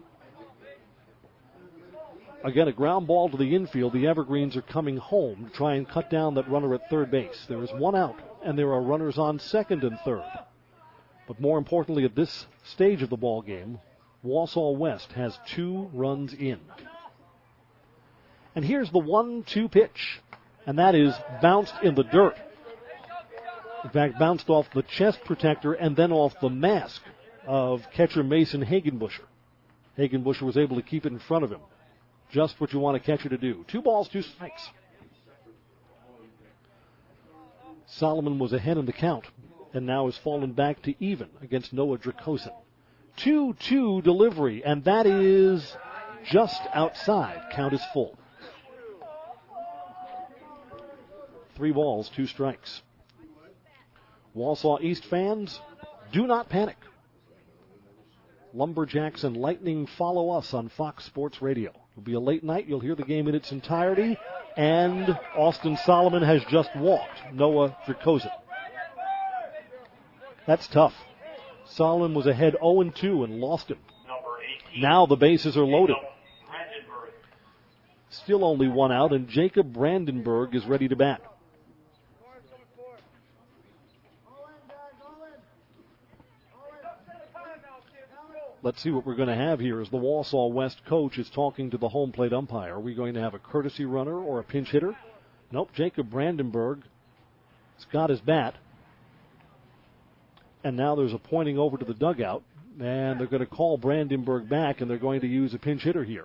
[SPEAKER 1] Again, a ground ball to the infield. The Evergreens are coming home to try and cut down that runner at third base. There is 1 out, and there are runners on second and third. But more importantly, at this stage of the ball game, Wausau West has 2 runs in. And here's the 1-2 pitch, and that is bounced in the dirt. In fact, bounced off the chest protector and then off the mask of catcher Mason Hagenbusher. Hagenbusher was able to keep it in front of him. Just what you want a catcher to do. 2 balls, 2 strikes. Solomon was ahead in the count and now has fallen back to even against Noah Dracosin. 2-2 delivery, and that is just outside. Count is full. 3 balls, 2 strikes. Wausau East fans, do not panic. Lumberjacks and Lightning follow us on Fox Sports Radio. It'll be a late night. You'll hear the game in its entirety. And Austin Solomon has just walked Noah Dracosin. That's tough. Solomon was ahead 0-2 and lost him. Now the bases are loaded. Still only 1 out, and Jacob Brandenburg is ready to bat. Let's see what we're going to have here as the Wausau West coach is talking to the home plate umpire. Are we going to have a courtesy runner or a pinch hitter? Nope, Jacob Brandenburg has got his bat. And now there's a pointing over to the dugout, and they're going to call Brandenburg back, and they're going to use a pinch hitter here.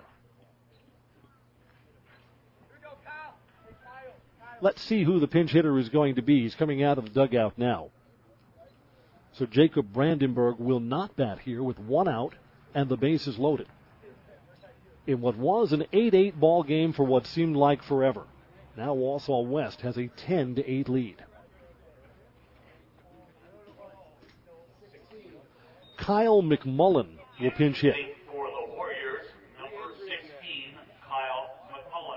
[SPEAKER 1] Let's see who the pinch hitter is going to be. He's coming out of the dugout now. So Jacob Brandenburg will not bat here with 1 out and the bases loaded. In what was an 8-8 ball game for what seemed like forever. Now Wausau West has a 10-8 lead. Kyle McMullen will pinch hit.
[SPEAKER 2] For the Warriors, number 16, Kyle McMullen.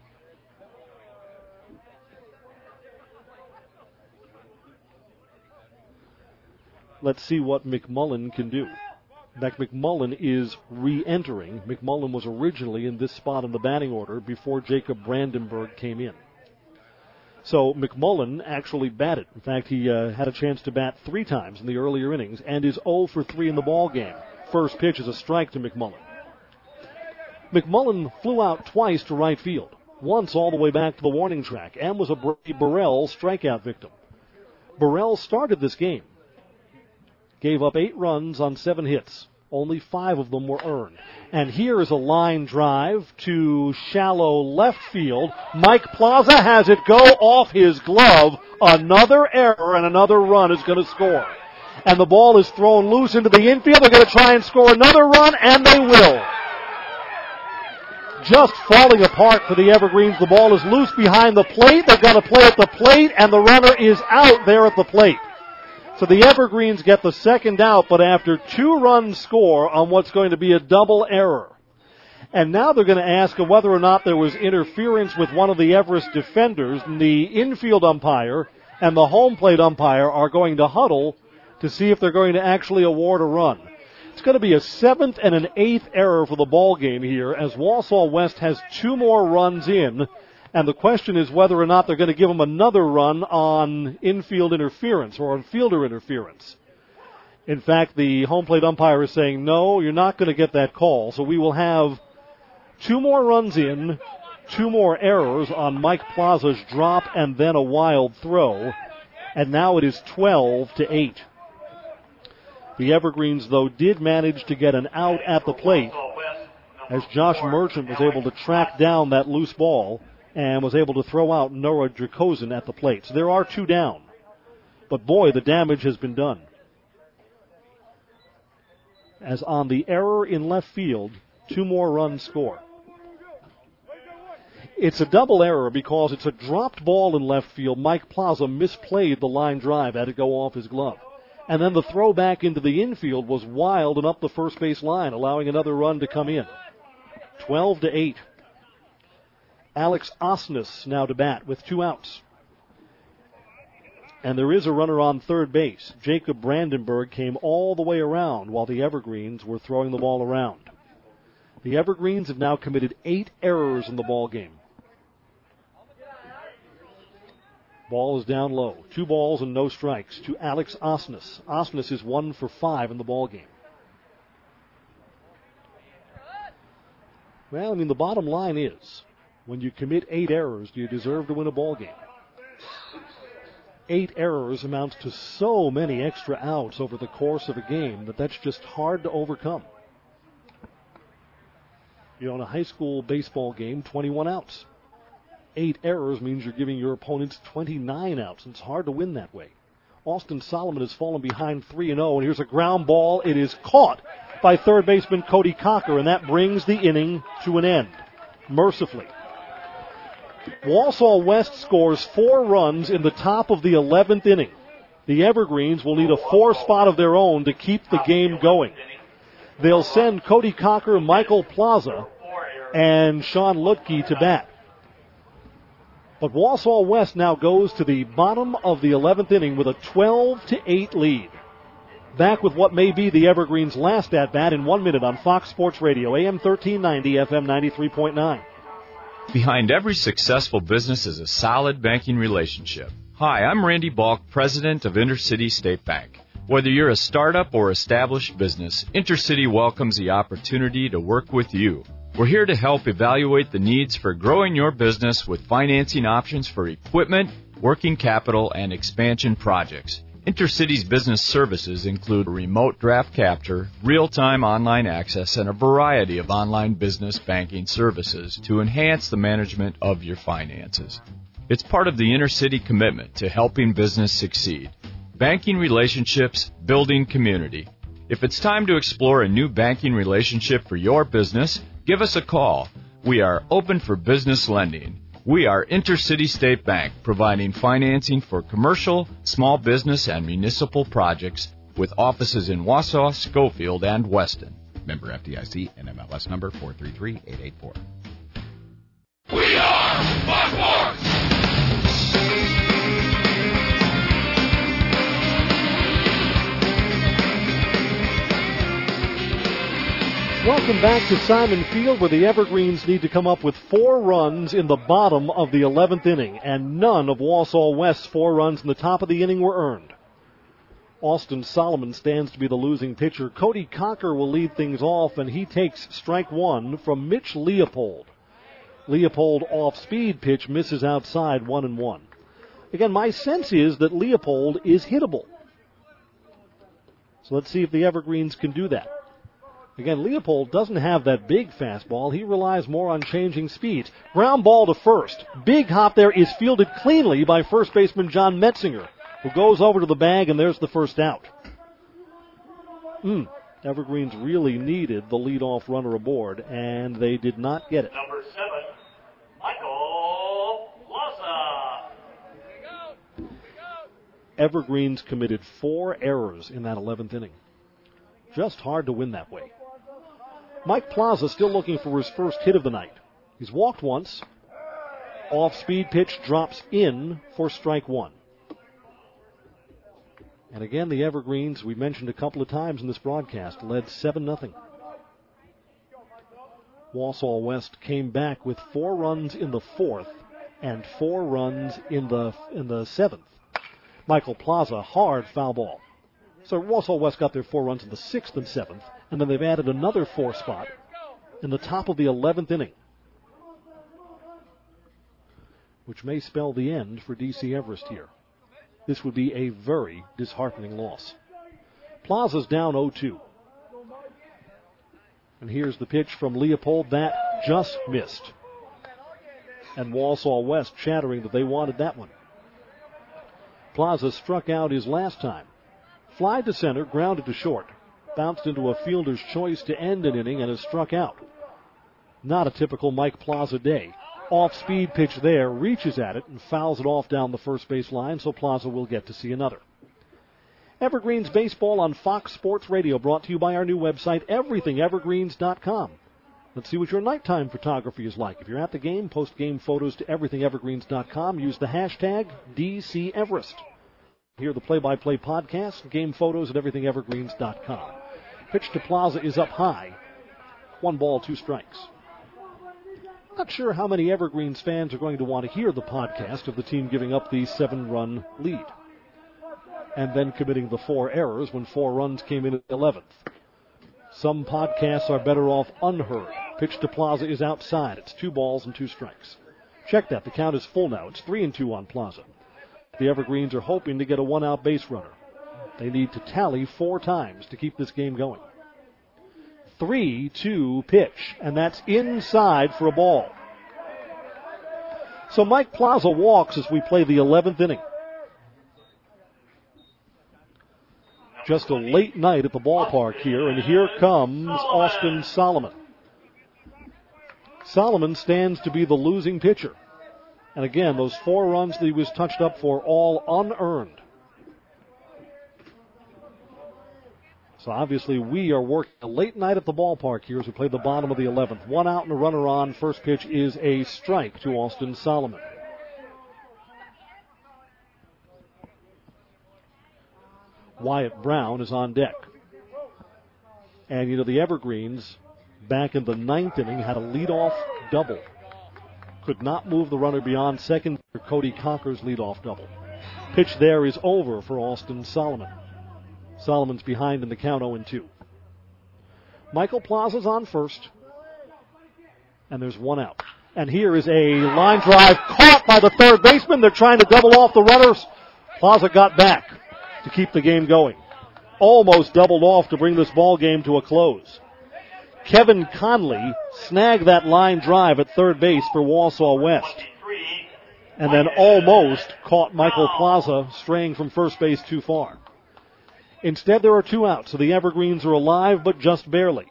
[SPEAKER 1] Let's see what McMullen can do. In fact, McMullen is re-entering. McMullen was originally in this spot in the batting order before Jacob Brandenburg came in. So McMullen actually batted. In fact, he had a chance to bat 3 times in the earlier innings and is 0 for 3 in the ball game. First pitch is a strike to McMullen. McMullen flew out twice to right field, once all the way back to the warning track, and was a Brady Burrell strikeout victim. Burrell started this game. Gave up 8 runs on 7 hits. Only 5 of them were earned. And here is a line drive to shallow left field. Mike Plaza has it go off his glove. Another error and another run is going to score. And the ball is thrown loose into the infield. They're going to try and score another run, and they will. Just falling apart for the Evergreens. The ball is loose behind the plate. They're going to play at the plate, and the runner is out there at the plate. So the Evergreens get the second out, but after 2 runs score on what's going to be a double error. And now they're going to ask whether or not there was interference with one of the Everest defenders. And the infield umpire and the home plate umpire are going to huddle to see if they're going to actually award a run. It's going to be a 7th and an 8th error for the ball game here as Wausau West has 2 more runs in. And the question is whether or not they're going to give them another run on infield interference or on fielder interference. In fact, the home plate umpire is saying, no, you're not going to get that call. So we will have 2 more runs in 2 more errors on Mike Plaza's drop and then a wild throw. And now it is 12-8. The Evergreens, though, did manage to get an out at the plate as Josh Merchant was able to track down that loose ball and was able to throw out Noah Dracozen at the plate. So there are 2 down. But boy, the damage has been done. As on the error in left field, 2 more runs score. It's a double error because it's a dropped ball in left field. Mike Plaza misplayed the line drive, had to go off his glove. And then the throw back into the infield was wild and up the first base line, allowing another run to come in. 12-8. Alex Osnes now to bat with 2 outs. And there is a runner on third base. Jacob Brandenburg came all the way around while the Evergreens were throwing the ball around. The Evergreens have now committed 8 errors in the ball game. Ball is down low. 2 balls and no strikes to Alex Osnes. Osnes is 1 for 5 in the ball game. Well, I mean, the bottom line is, when you commit 8 errors, do you deserve to win a ball game? 8 errors amounts to so many extra outs over the course of a game that's just hard to overcome. You know, in a high school baseball game, 21 outs. 8 errors means you're giving your opponents 29 outs, and it's hard to win that way. Austin Solomon has fallen behind 3-0, and here's a ground ball. It is caught by third baseman Cody Cocker, and that brings the inning to an end, mercifully. Wausau West scores 4 runs in the top of the 11th inning. The Evergreens will need a 4 spot of their own to keep the game going. They'll send Cody Cocker, Michael Plaza, and Sean Lutke to bat. But Wausau West now goes to the bottom of the 11th inning with a 12-8 lead. Back with what may be the Evergreens' last at-bat in 1 minute on Fox Sports Radio, AM 1390, FM 93.9.
[SPEAKER 3] Behind every successful business is a solid banking relationship. Hi, I'm Randy Balk, president of Intercity State Bank. Whether you're a startup or established business, Intercity welcomes the opportunity to work with you. We're here to help evaluate the needs for growing your business with financing options for equipment, working capital, and expansion projects. Intercity's business services include remote draft capture, real-time online access, and a variety of online business banking services to enhance the management of your finances. It's part of the Intercity commitment to helping business succeed. Banking relationships, building community. If it's time to explore a new banking relationship for your business, give us a call. We are open for business lending. We are Intercity State Bank, providing financing for commercial, small business, and municipal projects with offices in Wausau, Schofield, and Weston.
[SPEAKER 4] Member FDIC, NMLS number 433884.
[SPEAKER 5] We are Fox Sports!
[SPEAKER 1] Welcome back to Simon Field, where the Evergreens need to come up with 4 runs in the bottom of the 11th inning, and none of Wausau West's 4 runs in the top of the inning were earned. Austin Solomon stands to be the losing pitcher. Cody Cocker will lead things off, and he takes strike 1 from Mitch Leopold. Leopold off-speed pitch misses outside, 1-1. Again, my sense is that Leopold is hittable. So let's see if the Evergreens can do that. Again, Leopold doesn't have that big fastball. He relies more on changing speeds. Ground ball to first. Big hop there is fielded cleanly by first baseman John Metzinger, who goes over to the bag, and there's the first out. Evergreens really needed the leadoff runner aboard, and they did not get it.
[SPEAKER 2] Number 7, Michael Plaza.
[SPEAKER 1] Evergreens committed 4 errors in that 11th inning. Just hard to win that way. Mike Plaza still looking for his first hit of the night. He's walked once. Off-speed pitch drops in for strike 1. And again, the Evergreens, we mentioned a couple of times in this broadcast, led 7-0. Wausau West came back with 4 runs in the 4th and 4 runs in the 7th. Michael Plaza, hard foul ball. So Wausau West got their 4 runs in the 6th and 7th, and then they've added another 4 spot in the top of the 11th inning. which may spell the end for D.C. Everest here. This would be a very disheartening loss. Plaza's down 0-2. And here's the pitch from Leopold. That just missed. And Walsall West chattering that they wanted that one. Plaza struck out his last time. Fly to center, grounded to short. Bounced into a fielder's choice to end an inning and is struck out. Not a typical Mike Plaza day. Off-speed pitch there, reaches at it and fouls it off down the first base line, so Plaza will get to see another. Evergreens Baseball on Fox Sports Radio, brought to you by our new website, everythingevergreens.com. Let's see what your nighttime photography is like. If you're at the game, post game photos to everythingevergreens.com. Use the hashtag DCEverest. Hear the play-by-play podcast, game photos at everythingevergreens.com. Pitch to Plaza is up high. 1 ball, 2 strikes. Not sure how many Evergreens fans are going to want to hear the podcast of the team giving up the 7-run lead and then committing the 4 errors when 4 runs came in at the 11th. Some podcasts are better off unheard. Pitch to Plaza is outside. It's 2 balls and 2 strikes. Check that. The count is full now. It's 3-2 on Plaza. The Evergreens are hoping to get a 1-out base runner. They need to tally 4 times to keep this game going. 3-2 pitch, and that's inside for a ball. So Mike Plaza walks as we play the 11th inning. Just a late night at the ballpark here, and here comes Austin Solomon. Solomon stands to be the losing pitcher. And again, those 4 runs that he was touched up for, all unearned. So obviously we are working a late night at the ballpark here as we play the bottom of the 11th. 1 out and a runner on. First pitch is a strike to Austin Solomon. Wyatt Brown is on deck. And, you know, the Evergreens back in the 9th inning had a leadoff double. Could not move the runner beyond second for Cody Conker's leadoff double. Pitch there is over for Austin Solomon. Solomon's behind in the count 0-2. Michael Plaza's on first. And there's 1 out. And here is a line drive caught by the third baseman. They're trying to double off the runners. Plaza got back to keep the game going. Almost doubled off to bring this ball game to a close. Kevin Conley snagged that line drive at third base for Walsall West. And then almost caught Michael Plaza straying from first base too far. Instead, there are 2 outs, so the Evergreens are alive, but just barely.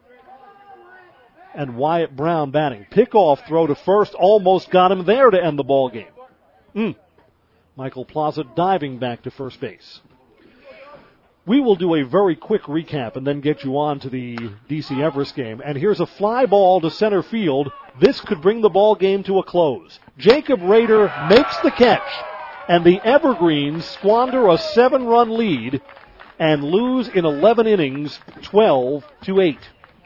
[SPEAKER 1] And Wyatt Brown batting. Pickoff throw to first, almost got him there to end the ball game. Michael Plaza diving back to first base. We will do a very quick recap and then get you on to the D.C. Everest game. And here's a fly ball to center field. This could bring the ball game to a close. Jacob Rader makes the catch, and the Evergreens squander a 7-run lead and lose in 11 innings, 12-8.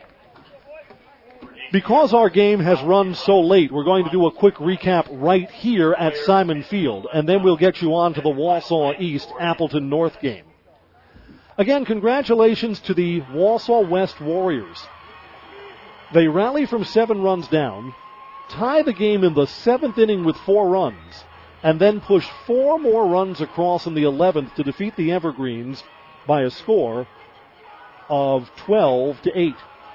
[SPEAKER 1] Because our game has run so late, we're going to do a quick recap right here at Simon Field, and then we'll get you on to the Walsall East Appleton North game. Again, congratulations to the Walsall West Warriors. They rally from 7 runs down, tie the game in the 7th inning with 4 runs, and then push 4 more runs across in the 11th to defeat the Evergreens by a score of 12-8.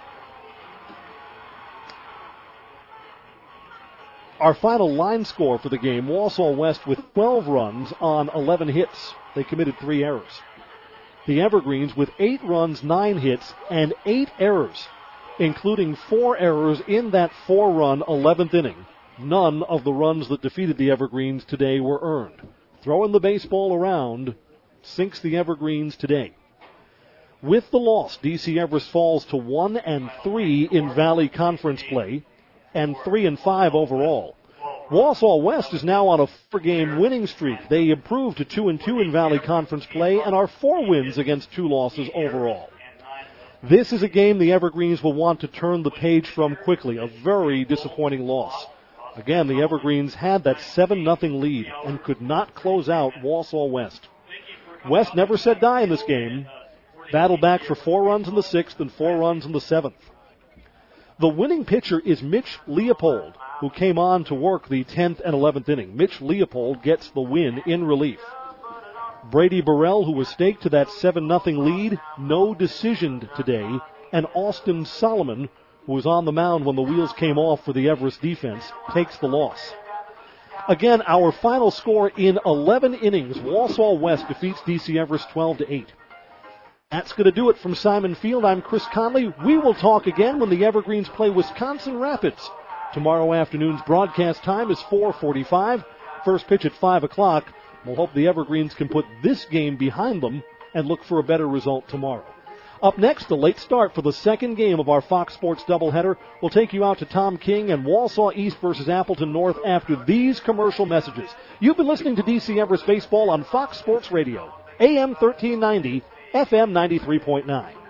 [SPEAKER 1] Our final line score for the game, Walsall West with 12 runs on 11 hits. They committed 3 errors. The Evergreens with 8 runs, 9 hits, and 8 errors, including 4 errors in that 4-run 11th inning. None of the runs that defeated the Evergreens today were earned. Throwing the baseball around sinks the Evergreens today. With the loss, D.C. Everest falls to 1-3 in Valley Conference play and 3-5 overall. Walsall West is now on a 4-game winning streak. They improved to 2-2 in Valley Conference play and are 4 wins against 2 losses overall. This is a game the Evergreens will want to turn the page from quickly. A very disappointing loss. Again, the Evergreens had that 7-0 lead and could not close out Walsall West. West never said die in this game. Battled back for 4 runs in the 6th and 4 runs in the 7th. The winning pitcher is Mitch Leopold, who came on to work the 10th and 11th inning. Mitch Leopold gets the win in relief. Brady Burrell, who was staked to that 7-0 lead, no decision today. And Austin Solomon, who was on the mound when the wheels came off for the Everest defense, takes the loss. Again, our final score in 11 innings, Wausau West defeats DC Everest 12-8. That's going to do it from Simon Field. I'm Chris Conley. We will talk again when the Evergreens play Wisconsin Rapids. Tomorrow afternoon's broadcast time is 4:45. First pitch at 5 o'clock. We'll hope the Evergreens can put this game behind them and look for a better result tomorrow. Up next, the late start for the second game of our Fox Sports doubleheader. We'll take you out to Tom King and Wausau East versus Appleton North after these commercial messages. You've been listening to DC Everest Baseball on Fox Sports Radio, AM 1390, FM 93.9.